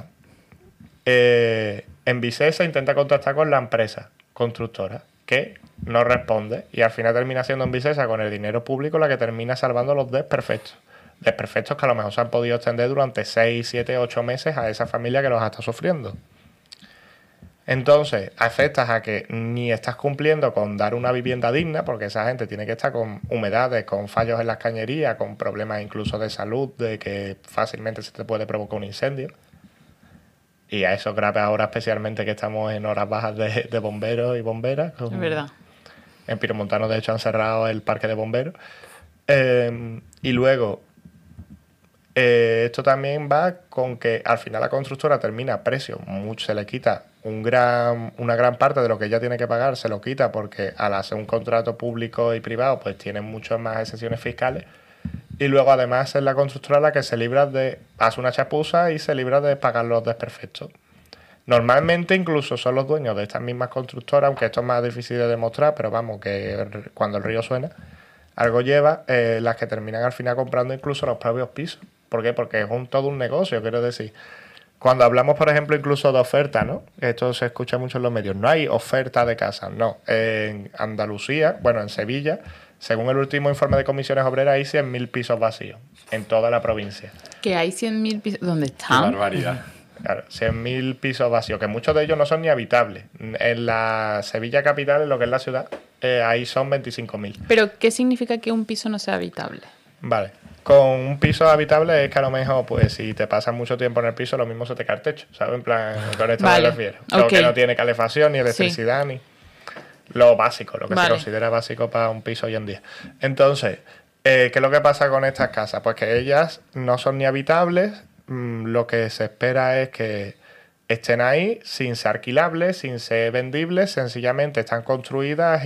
Envisesa intenta contactar con la empresa constructora, que no responde, y al final termina siendo Envisesa con el dinero público la que termina salvando los desperfectos. Desperfectos que a lo mejor se han podido extender durante 6, 7, 8 meses a esa familia que los está sufriendo. Entonces, afectas a que ni estás cumpliendo con dar una vivienda digna, porque esa gente tiene que estar con humedades, con fallos en las cañerías, con problemas incluso de salud, de que fácilmente se te puede provocar un incendio. Y a eso grave ahora, especialmente que estamos en horas bajas de bomberos y bomberas. Es verdad. En Piedemontano, de hecho, han cerrado el parque de bomberos. Y luego, esto también va con que al final la constructora termina a precio. Se le quita una gran parte de lo que ella tiene que pagar, se lo quita porque al hacer un contrato público y privado, pues tienen muchas más exenciones fiscales. Y luego además es la constructora la que se libra hace una chapuza y se libra de pagar los desperfectos. Normalmente incluso son los dueños de estas mismas constructoras, aunque esto es más difícil de demostrar, pero vamos, que cuando el río suena, algo lleva, las que terminan al final comprando incluso los propios pisos. ¿Por qué? Porque es todo un negocio, quiero decir. Cuando hablamos, por ejemplo, incluso de oferta, ¿no? Esto se escucha mucho en los medios. No hay oferta de casas, no. En Andalucía, bueno, en Sevilla, según el último informe de comisiones obreras, hay 100.000 pisos vacíos en toda la provincia. Que hay 100.000 pisos. ¿Dónde Qué están? barbaridad. Claro, 100.000 pisos vacíos, que muchos de ellos no son ni habitables. En la Sevilla capital, en lo que es la ciudad, ahí son 25.000. Pero, ¿qué significa que un piso no sea habitable? Vale. Con un piso habitable es que a lo mejor, pues si te pasas mucho tiempo en el piso, lo mismo se te cae el techo, ¿sabes? En plan, con esto Vale, me refiero. Lo ok. que no tiene calefacción, ni electricidad, ni... Lo básico, lo que se Vale. considera básico para un piso hoy en día. Entonces, ¿qué es lo que pasa con estas casas? Pues que ellas no son ni habitables, lo que se espera es que estén ahí sin ser alquilables, sin ser vendibles, sencillamente están construidas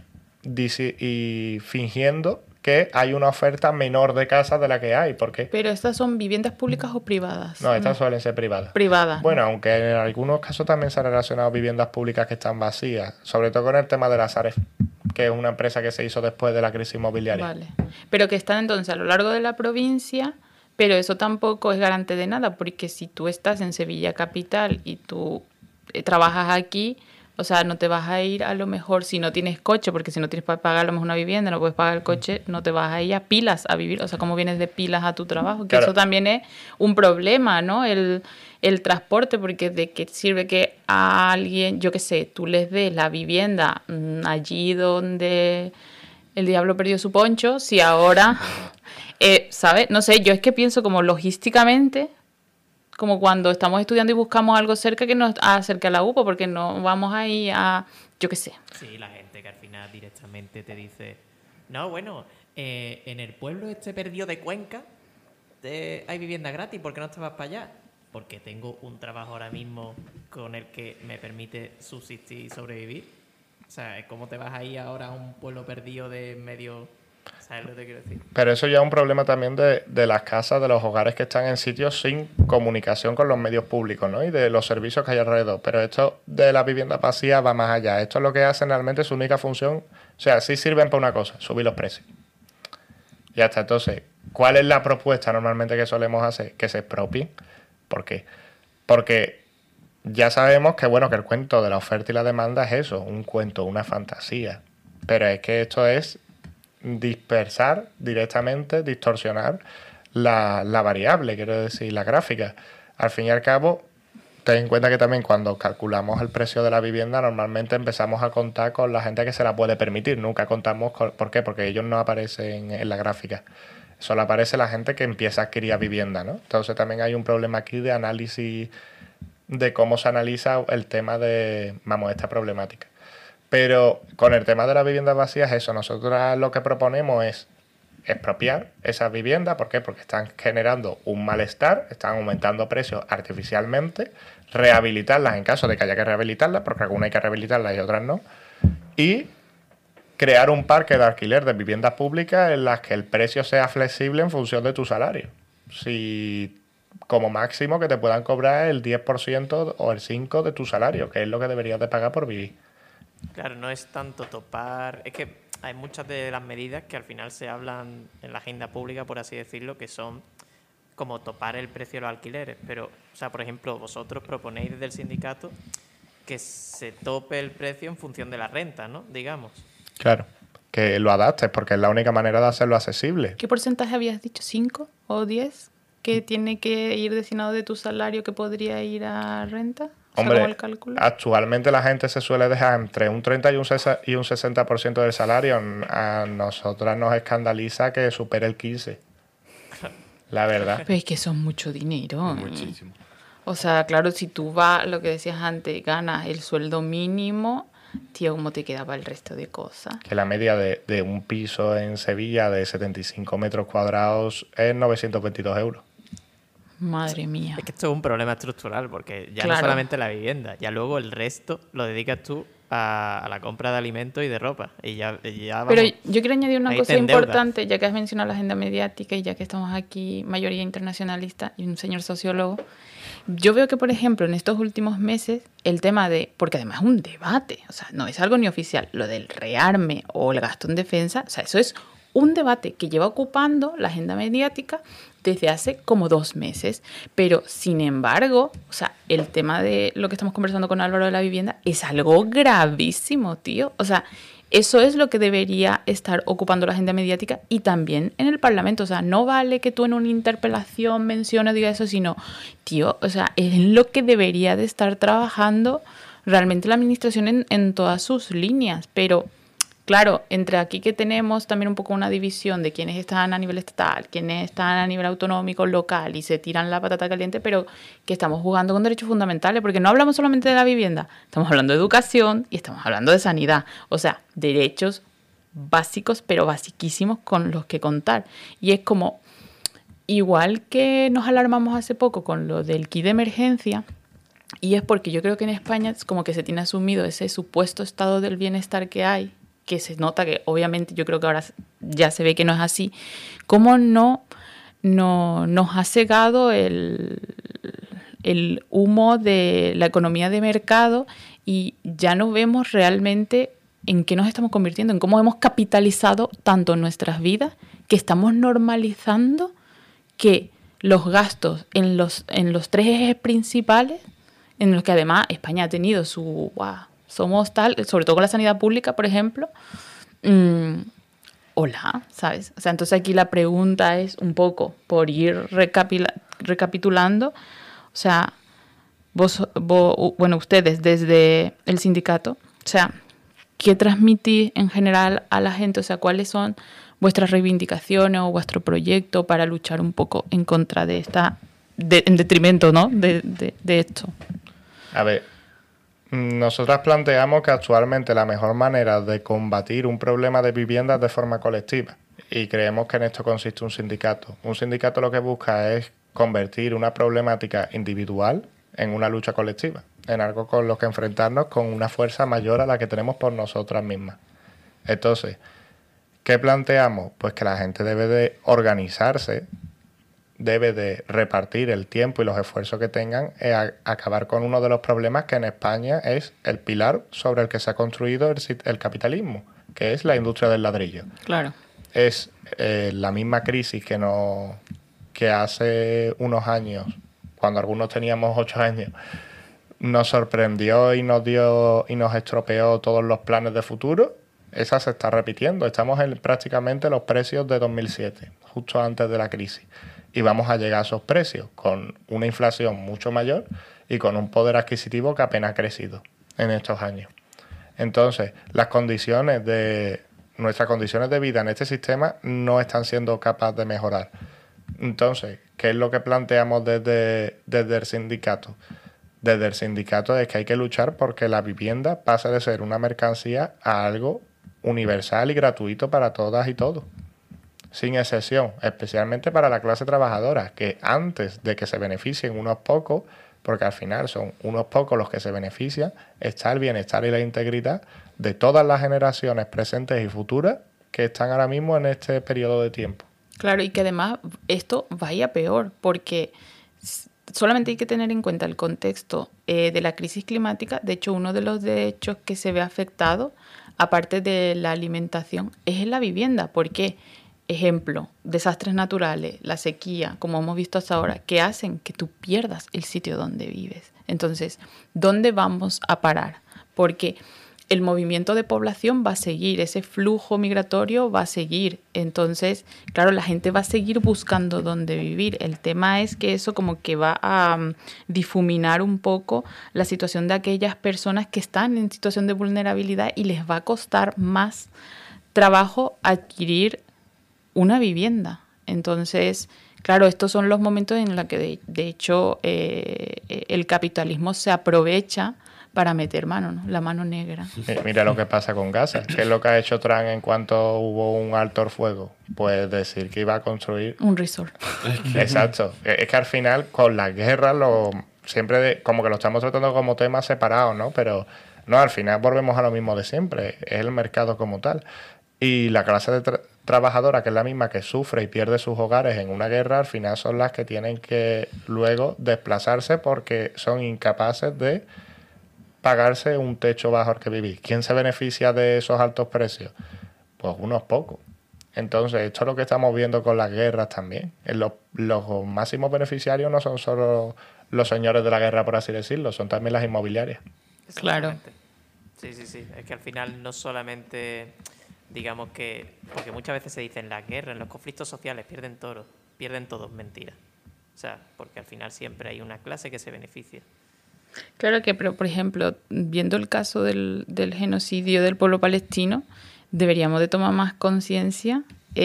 y fingiendo que hay una oferta menor de casas de la que hay. ¿Por qué? Pero estas son viviendas públicas o privadas. No, estas suelen ser privadas. Privadas. Bueno, aunque en algunos casos también se han relacionado viviendas públicas que están vacías, sobre todo con el tema de la Sareb, que es una empresa que se hizo después de la crisis inmobiliaria. Vale. Pero que están entonces a lo largo de la provincia, pero eso tampoco es garante de nada, porque si tú estás en Sevilla capital y tú trabajas aquí, o sea, no te vas a ir a lo mejor si no tienes coche, porque si no tienes para pagar a lo mejor una vivienda, no puedes pagar el coche, no te vas a ir a Pilas a vivir. O sea, ¿cómo vienes de Pilas a tu trabajo? Que Claro. eso también es un problema, ¿no? El transporte, porque de qué sirve que a alguien, yo qué sé, tú les des la vivienda allí donde el diablo perdió su poncho, si ahora, ¿sabes? No sé, yo es que pienso como logísticamente, como cuando estamos estudiando y buscamos algo cerca que nos acerque a la UPO, porque no vamos a ir a, yo qué sé. Sí, la gente que al final directamente te dice, no, bueno, en el pueblo este perdido de Cuenca hay vivienda gratis, ¿por qué no te vas para allá? Porque tengo un trabajo ahora mismo con el que me permite subsistir y sobrevivir. O sea, ¿cómo te vas a ir ahora a un pueblo perdido de medio... ¿Sabes lo que te quiero decir? Pero eso ya es un problema también de las casas, de los hogares que están en sitios sin comunicación con los medios públicos, ¿no? Y de los servicios que hay alrededor. Pero esto de la vivienda vacía va más allá. Esto es lo que hacen realmente, su única función. O sea, sí sirven para una cosa, subir los precios. Ya está. Entonces, ¿cuál es la propuesta normalmente que solemos hacer? Que se expropien. ¿Por qué? Porque ya sabemos que, bueno, que el cuento de la oferta y la demanda es eso, un cuento, una fantasía. Pero es que esto es dispersar directamente, distorsionar la variable, quiero decir, la gráfica. Al fin y al cabo, ten en cuenta que también cuando calculamos el precio de la vivienda, normalmente empezamos a contar con la gente que se la puede permitir. Nunca contamos con... ¿Por qué? Porque ellos no aparecen en la gráfica. Solo aparece la gente que empieza a adquirir vivienda, ¿no? Entonces también hay un problema aquí de análisis de cómo se analiza el tema de, vamos, esta problemática. Pero con el tema de las viviendas vacías, eso, nosotros lo que proponemos es expropiar esas viviendas. ¿Por qué? Porque están generando un malestar, están aumentando precios artificialmente, rehabilitarlas en caso de que haya que rehabilitarlas, porque algunas hay que rehabilitarlas y otras no, y crear un parque de alquiler de viviendas públicas en las que el precio sea flexible en función de tu salario. Si como máximo que te puedan cobrar el 10% o el 5% de tu salario, que es lo que deberías de pagar por vivir. Claro, no es tanto topar... Es que hay muchas de las medidas que al final se hablan en la agenda pública, por así decirlo, que son como topar el precio de los alquileres. Pero, o sea, por ejemplo, vosotros proponéis desde el sindicato que se tope el precio en función de la renta, ¿no? Digamos. Claro, que lo adaptes, porque es la única manera de hacerlo accesible. ¿Qué porcentaje habías dicho? ¿5 o 10? ¿Que tiene que ir destinado de tu salario que podría ir a renta? O sea, Hombre, ¿cómo el cálculo? actualmente la gente se suele dejar entre un 30 y un 60% del salario. A nosotras nos escandaliza que supere el 15%. La verdad. Pero es que eso es mucho dinero. Muchísimo. O sea, claro, si tú vas, lo que decías antes, ganas el sueldo mínimo, tío, ¿cómo te queda para el resto de cosas? Que la media de un piso en Sevilla de 75 metros cuadrados es 922 euros. Madre mía. Es que esto es un problema estructural, porque ya no Claro. solamente la vivienda, ya luego el resto lo dedicas tú a la compra de alimentos y de ropa. Y ya vamos, Pero yo quiero añadir una ahí cosa te endeudas. importante, ya que has mencionado la agenda mediática y ya que estamos aquí, mayoría internacionalista y un señor sociólogo. Yo veo que, por ejemplo, en estos últimos meses, el tema de, porque además es un debate, o sea, no es algo ni oficial, lo del rearme o el gasto en defensa, o sea, eso es un debate que lleva ocupando la agenda mediática desde hace como 2 meses. Pero, sin embargo, o sea, el tema de lo que estamos conversando con Álvaro de la vivienda es algo gravísimo, tío. O sea, eso es lo que debería estar ocupando la agenda mediática y también en el Parlamento. O sea, no vale que tú en una interpelación menciones, digas eso, sino, tío, o sea, es en lo que debería de estar trabajando realmente la administración en todas sus líneas. Pero, claro, entre aquí que tenemos también un poco una división de quienes están a nivel estatal, quienes están a nivel autonómico, local y se tiran la patata caliente, pero que estamos jugando con derechos fundamentales, porque no hablamos solamente de la vivienda, estamos hablando de educación y estamos hablando de sanidad. O sea, derechos básicos, pero basiquísimos con los que contar. Y es como... igual que nos alarmamos hace poco con lo del kit de emergencia, y es porque yo creo que en España es como que se tiene asumido ese supuesto estado del bienestar que hay, que se nota que obviamente yo creo que ahora ya se ve que no es así, cómo no nos ha cegado el humo de la economía de mercado y ya no vemos realmente en qué nos estamos convirtiendo, en cómo hemos capitalizado tanto nuestras vidas que estamos normalizando que los gastos en los 3 ejes principales, en los que además España ha tenido su... somos tal, sobre todo con la sanidad pública, por ejemplo. Hola, ¿sabes? O sea, entonces aquí la pregunta es un poco, por ir recapitulando, o sea, bueno, ustedes desde el sindicato, o sea, ¿qué transmitís en general a la gente? O sea, ¿cuáles son vuestras reivindicaciones o vuestro proyecto para luchar un poco en contra de en detrimento, ¿no? de esto? A ver, nosotras planteamos que actualmente la mejor manera de combatir un problema de vivienda es de forma colectiva y creemos que en esto consiste un sindicato. Un sindicato lo que busca es convertir una problemática individual en una lucha colectiva, en algo con lo que enfrentarnos con una fuerza mayor a la que tenemos por nosotras mismas. Entonces, ¿qué planteamos? Pues que la gente debe de organizarse, debe de repartir el tiempo y los esfuerzos que tengan en acabar con uno de los problemas que en España es el pilar sobre el que se ha construido el capitalismo, que es la industria del ladrillo. Claro. Es la misma crisis que hace unos años, cuando algunos teníamos 8 años, nos sorprendió y nos estropeó todos los planes de futuro. Esa se está repitiendo. Estamos en prácticamente los precios de 2007, justo antes de la crisis. Y vamos a llegar a esos precios con una inflación mucho mayor y con un poder adquisitivo que apenas ha crecido en estos años. Entonces, nuestras condiciones de vida en este sistema no están siendo capaces de mejorar. Entonces, ¿qué es lo que planteamos desde el sindicato? Desde el sindicato es que hay que luchar porque la vivienda pase de ser una mercancía a algo universal y gratuito para todas y todos, sin excepción, especialmente para la clase trabajadora, que antes de que se beneficien unos pocos, porque al final son unos pocos los que se benefician, está el bienestar y la integridad de todas las generaciones presentes y futuras que están ahora mismo en este periodo de tiempo. Claro, y que además esto vaya peor, porque solamente hay que tener en cuenta el contexto de la crisis climática. De hecho, uno de los derechos que se ve afectado, aparte de la alimentación, es la vivienda. ¿Por qué? Ejemplo, desastres naturales, la sequía, como hemos visto hasta ahora, que hacen que tú pierdas el sitio donde vives. Entonces, ¿dónde vamos a parar? Porque el movimiento de población va a seguir, ese flujo migratorio va a seguir. Entonces, claro, la gente va a seguir buscando dónde vivir. El tema es que eso como que va a difuminar un poco la situación de aquellas personas que están en situación de vulnerabilidad y les va a costar más trabajo adquirir una vivienda. Entonces, claro, estos son los momentos en los que de hecho el capitalismo se aprovecha para meter mano, ¿no? La mano negra. Mira lo que pasa con Gaza. ¿Qué es lo que ha hecho Trump en cuanto hubo un alto el fuego? Pues decir que iba a construir un resort. Exacto. Es que al final con las guerras siempre como que lo estamos tratando como temas separados, ¿no? Pero no, al final volvemos a lo mismo de siempre. Es el mercado como tal. Y la clase de trabajadora, que es la misma que sufre y pierde sus hogares en una guerra, al final son las que tienen que luego desplazarse porque son incapaces de pagarse un techo bajo el que vivir. ¿Quién se beneficia de esos altos precios? Pues unos pocos. Entonces, esto es lo que estamos viendo con las guerras también. Los máximos beneficiarios no son solo los señores de la guerra, por así decirlo, son también las inmobiliarias. Claro. Sí. Es que al final no solamente, digamos que, porque muchas veces se dice en las guerras, en los conflictos sociales pierden todos, mentira. O sea, porque al final siempre hay una clase que se beneficia. Claro que, pero por ejemplo, viendo el caso del genocidio del pueblo palestino, deberíamos de tomar más conciencia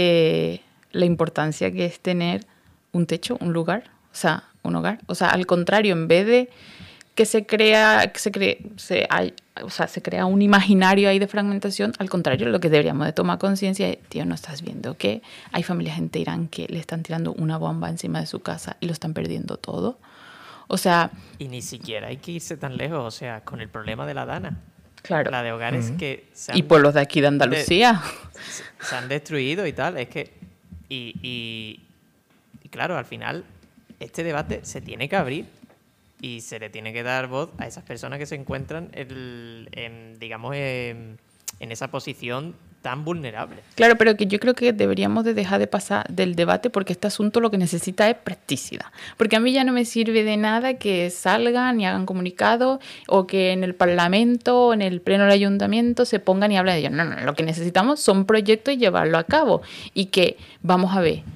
la importancia que es tener un techo, un lugar, o sea, un hogar. O sea, al contrario, en vez de que se crea un imaginario ahí de fragmentación. Al contrario, lo que deberíamos de tomar conciencia es, tío, ¿no estás viendo que hay familias en Teherán que le están tirando una bomba encima de su casa y lo están perdiendo todo? O sea... Y ni siquiera hay que irse tan lejos, o sea, con el problema de la Dana. Claro. La de hogares que y pueblos de aquí de Andalucía. Se han destruido y tal. Es que... Y claro, al final, este debate se tiene que abrir y se le tiene que dar voz a esas personas que se encuentran en esa posición tan vulnerable. Claro, pero que yo creo que deberíamos de dejar de pasar del debate porque este asunto lo que necesita es practicidad. Porque a mí ya no me sirve de nada que salgan y hagan comunicados o que en el Parlamento o en el Pleno del Ayuntamiento se pongan y hablen de ellos. No, lo que necesitamos son proyectos y llevarlo a cabo. Y que, vamos a ver,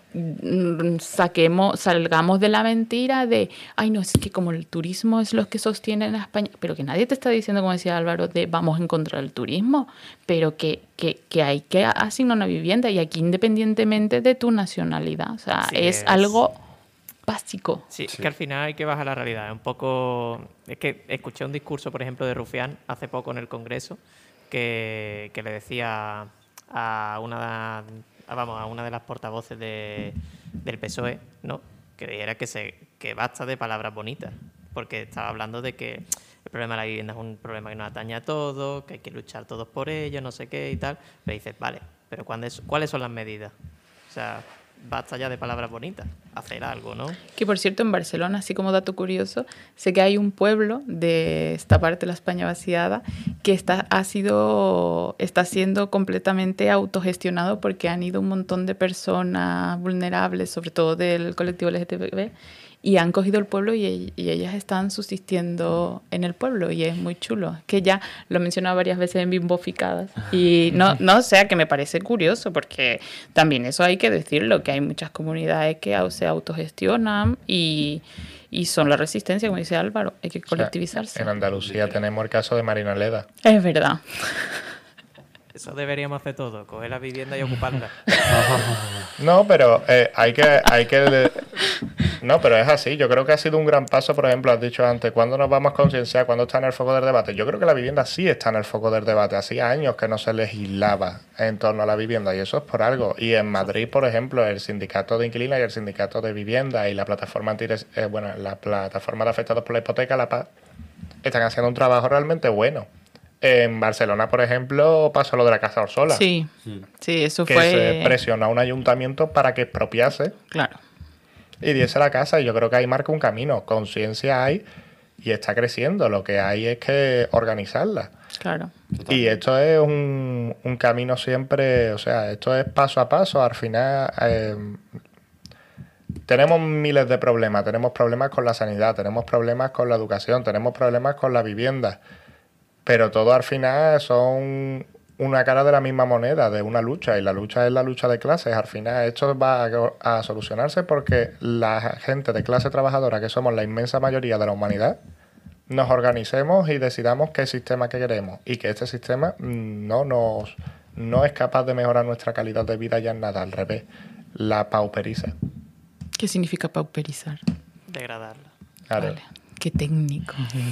salgamos de la mentira de, ay no, es que como el turismo es lo que sostiene a España, pero que nadie te está diciendo, como decía Álvaro, de vamos en contra del turismo, pero que hay que asignar una vivienda y aquí independientemente de tu nacionalidad, o sea, es algo básico. Sí, es que al final hay que bajar la realidad, un poco, es que escuché un discurso, por ejemplo, de Rufián hace poco en el Congreso que le decía a una de las portavoces del PSOE, ¿no? Que dijera que basta de palabras bonitas, porque estaba hablando de que el problema de la vivienda es un problema que nos atañe a todos, que hay que luchar todos por ello, no sé qué y tal. Pero dices, vale, pero ¿cuáles son las medidas? O sea, basta ya de palabras bonitas, hacer algo, ¿no? Que por cierto, en Barcelona, así como dato curioso, sé que hay un pueblo de esta parte de la España vaciada que está siendo completamente autogestionado porque han ido un montón de personas vulnerables, sobre todo del colectivo LGTB, y han cogido el pueblo y ellas están subsistiendo en el pueblo y es muy chulo. Que ya lo he mencionado varias veces en Bimboficadas y no, o sea, que me parece curioso porque también eso hay que decirlo, que hay muchas comunidades que se autogestionan y son la resistencia, como dice Álvaro, hay que colectivizarse. O sea, en Andalucía tenemos el caso de Marina Leda. Es verdad. Eso deberíamos hacer todo, coger la vivienda y ocuparla. No, pero no, pero es así. Yo creo que ha sido un gran paso, por ejemplo, has dicho antes, ¿cuándo nos vamos a concienciar? ¿Cuándo está en el foco del debate? Yo creo que la vivienda sí está en el foco del debate. Hacía años que no se legislaba en torno a la vivienda y eso es por algo. Y en Madrid, por ejemplo, el sindicato de inquilinos y el sindicato de vivienda y la plataforma la plataforma de afectados por la hipoteca, la PAC, están haciendo un trabajo realmente bueno. En Barcelona, por ejemplo, pasó lo de la Casa Orsola. Sí, eso que fue... Que se presionó a un ayuntamiento para que expropiase. Claro. Y diese la casa. Y yo creo que ahí marca un camino. Conciencia hay y está creciendo. Lo que hay es que organizarla. Claro. Y esto es un camino siempre... O sea, esto es paso a paso. Al final... tenemos miles de problemas. Tenemos problemas con la sanidad. Tenemos problemas con la educación. Tenemos problemas con la vivienda. Pero todo al final son una cara de la misma moneda, de una lucha, y la lucha es la lucha de clases. Al final esto va a solucionarse porque la gente de clase trabajadora, que somos la inmensa mayoría de la humanidad, nos organicemos y decidamos qué sistema que queremos y que este sistema no es capaz de mejorar nuestra calidad de vida ya en nada, al revés, la pauperiza. ¿Qué significa pauperizar? Degradarla. Claro. Vale. Qué técnico.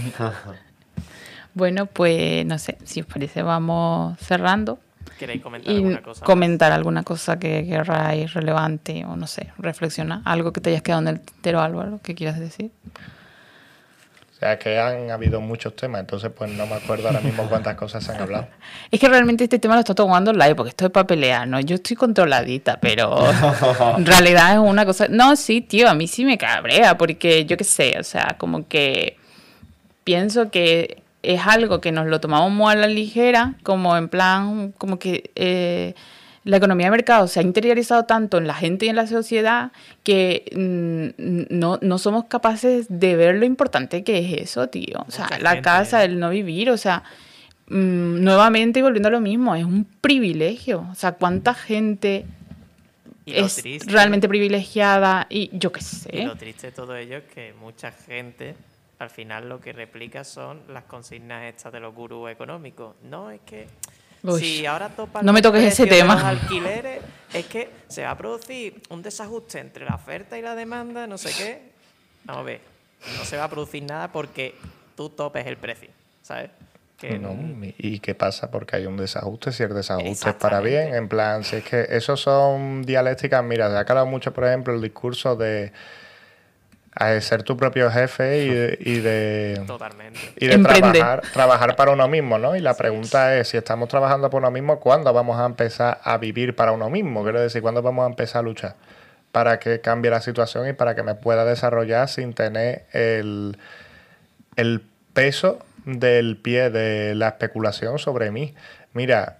Bueno, pues no sé, si os parece vamos cerrando. ¿Queréis comentar y alguna cosa? Comentar alguna cosa que queráis relevante o no sé, reflexionar. Algo que te hayas quedado en el tintero, Álvaro, que quieras decir. O sea, que han habido muchos temas, entonces pues no me acuerdo ahora mismo cuántas cosas se han hablado. Es que realmente este tema lo estoy tomando live porque esto es para pelear, ¿no? Yo estoy controladita, pero en realidad es una cosa... No, sí, tío, a mí sí me cabrea porque yo qué sé, o sea, como que pienso que es algo que nos lo tomamos muy a la ligera, como en plan, como que la economía de mercado se ha interiorizado tanto en la gente y en la sociedad que no somos capaces de ver lo importante que es eso, tío. O sea, la casa, el no vivir, o sea, nuevamente y volviendo a lo mismo, es un privilegio. O sea, cuánta gente es triste, realmente privilegiada y yo qué sé. Y lo triste de todo ello es que mucha gente... Al final lo que replica son las consignas estas de los gurús económicos. No, es que si ahora topan no me toques ese tema. Los alquileres, es que se va a producir un desajuste entre la oferta y la demanda, no sé qué. Vamos a ver. no se va a producir nada porque tú topes el precio, ¿sabes? Que No, ¿y qué pasa? Porque hay un desajuste, si el desajuste es para bien, en plan, si es que esos son dialécticas, mira, se ha calado mucho, por ejemplo, el discurso de ser tu propio jefe totalmente. y de Emprende. trabajar para uno mismo, ¿no? Y la pregunta es, si estamos trabajando por uno mismo, ¿cuándo vamos a empezar a vivir para uno mismo? Quiero decir, ¿cuándo vamos a empezar a luchar para que cambie la situación y para que me pueda desarrollar sin tener el peso del pie de la especulación sobre mí? Mira,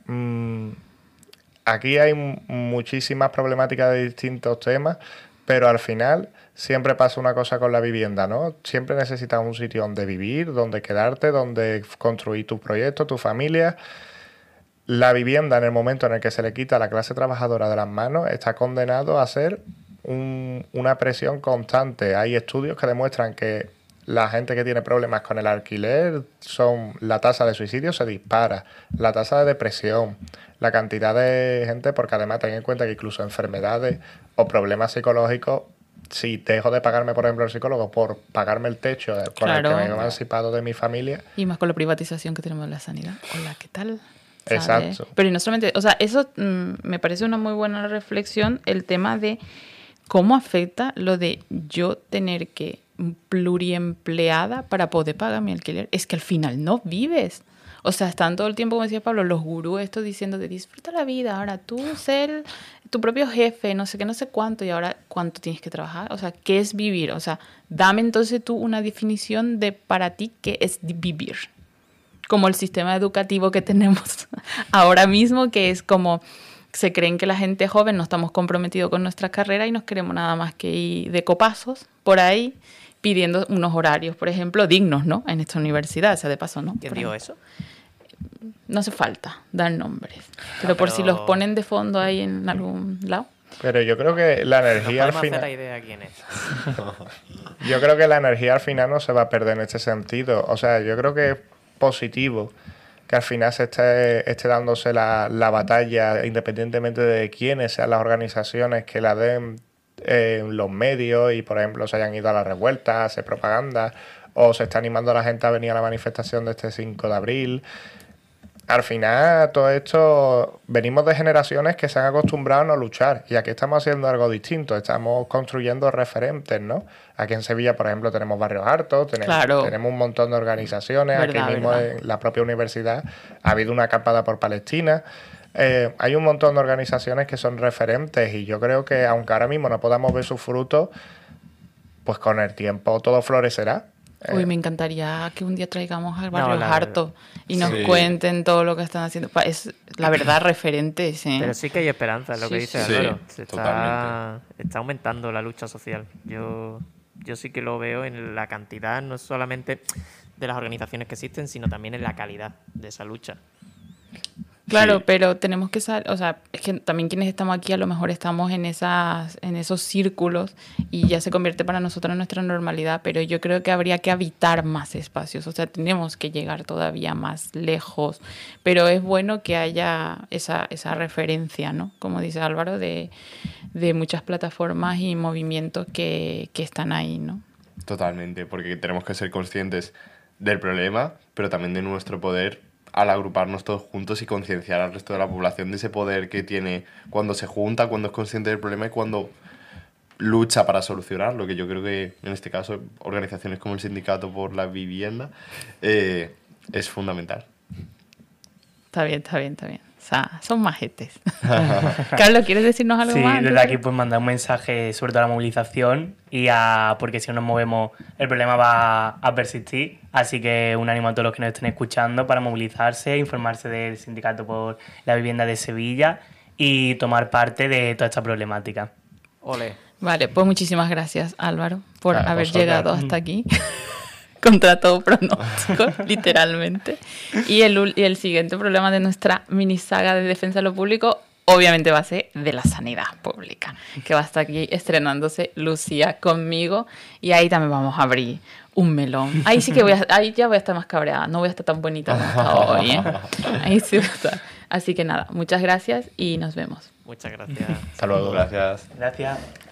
aquí hay muchísimas problemáticas de distintos temas, pero al final siempre pasa una cosa con la vivienda, ¿no? Siempre necesitas un sitio donde vivir, donde quedarte, donde construir tu proyecto, tu familia. La vivienda, en el momento en el que se le quita a la clase trabajadora de las manos, está condenado a ser una presión constante. Hay estudios que demuestran que la gente que tiene problemas con el alquiler, la tasa de suicidio se dispara, la tasa de depresión, la cantidad de gente, porque además ten en cuenta que incluso enfermedades o problemas psicológicos, si dejo de pagarme, por ejemplo, el psicólogo por pagarme el techo con el que me he emancipado de mi familia. Y más con la privatización que tenemos de la sanidad. Hola, ¿qué tal? ¿Sabes? Exacto. Pero y no solamente, o sea, eso me parece una muy buena reflexión, el tema de cómo afecta lo de yo tener que pluriempleada para poder pagar mi alquiler. Es que al final no vives. O sea, están todo el tiempo, como decía Pablo, los gurús estos diciendo de disfruta la vida, ahora tú ser tu propio jefe, no sé qué, no sé cuánto, y ahora cuánto tienes que trabajar. O sea, ¿qué es vivir? O sea, dame entonces tú una definición de para ti qué es vivir. Como el sistema educativo que tenemos ahora mismo, que es como se creen que la gente joven no estamos comprometidos con nuestra carrera y nos queremos nada más que ir de copazos por ahí pidiendo unos horarios, por ejemplo, dignos, ¿no? En esta universidad, o sea, de paso, ¿no? ¿Quién dijo eso? No hace falta dar nombres, pero por si los ponen de fondo ahí en algún lado. Pero yo creo que la energía al Nos podemos final... hacer la idea quién es. Yo creo que la energía al final no se va a perder en este sentido. O sea, yo creo que es positivo que al final se esté dándose la batalla, independientemente de quiénes sean las organizaciones que la den en los medios y, por ejemplo, se hayan ido a la revuelta, a hacer propaganda, o se está animando a la gente a venir a la manifestación de este 5 de abril. Al final, todo esto, venimos de generaciones que se han acostumbrado a no luchar, y aquí estamos haciendo algo distinto, estamos construyendo referentes, ¿no? Aquí en Sevilla, por ejemplo, tenemos Barrios Hartos, tenemos un montón de organizaciones, aquí mismo en la propia universidad ha habido una acampada por Palestina. Hay un montón de organizaciones que son referentes, y yo creo que aunque ahora mismo no podamos ver sus frutos, pues con el tiempo todo florecerá. Uy, me encantaría que un día traigamos al Barrio Harto y nos cuenten todo lo que están haciendo. Es la verdad referente, sí. Pero sí que hay esperanza, es lo que dice sí. Álvaro. Totalmente. Está aumentando la lucha social. Yo sí que lo veo en la cantidad, no solamente de las organizaciones que existen, sino también en la calidad de esa lucha. Claro, Sí. pero tenemos que saber, o sea, es que también quienes estamos aquí a lo mejor estamos en esos círculos y ya se convierte para nosotros en nuestra normalidad, pero yo creo que habría que habitar más espacios, o sea, tenemos que llegar todavía más lejos, pero es bueno que haya esa referencia, ¿no? Como dice Álvaro, de muchas plataformas y movimientos que están ahí, ¿no? Totalmente, porque tenemos que ser conscientes del problema, pero también de nuestro poder al agruparnos todos juntos y concienciar al resto de la población de ese poder que tiene cuando se junta, cuando es consciente del problema y cuando lucha para solucionarlo, que yo creo que en este caso organizaciones como el Sindicato por la Vivienda es fundamental. Está bien. O sea, son majetes. Carlos, ¿quieres decirnos algo más? Sí, desde aquí pues mandar un mensaje sobre todo a la movilización porque si no nos movemos el problema va a persistir. Así que un ánimo a todos los que nos estén escuchando para movilizarse, informarse del Sindicato por la Vivienda de Sevilla y tomar parte de toda esta problemática. Ole. Vale, pues muchísimas gracias, Álvaro, por haber vosotras. llegado hasta aquí. Contra todo pronóstico, literalmente. Y el siguiente problema de nuestra mini saga de defensa de lo público, obviamente va a ser de la sanidad pública, que va a estar aquí estrenándose Lucía conmigo, y ahí también vamos a abrir un melón. Ahí sí que ahí ya voy a estar más cabreada, no voy a estar tan bonita como estaba hoy, ¿eh? Ahí sí voy a estar. Así que nada, muchas gracias y nos vemos. Muchas gracias. Hasta luego. Gracias. Gracias.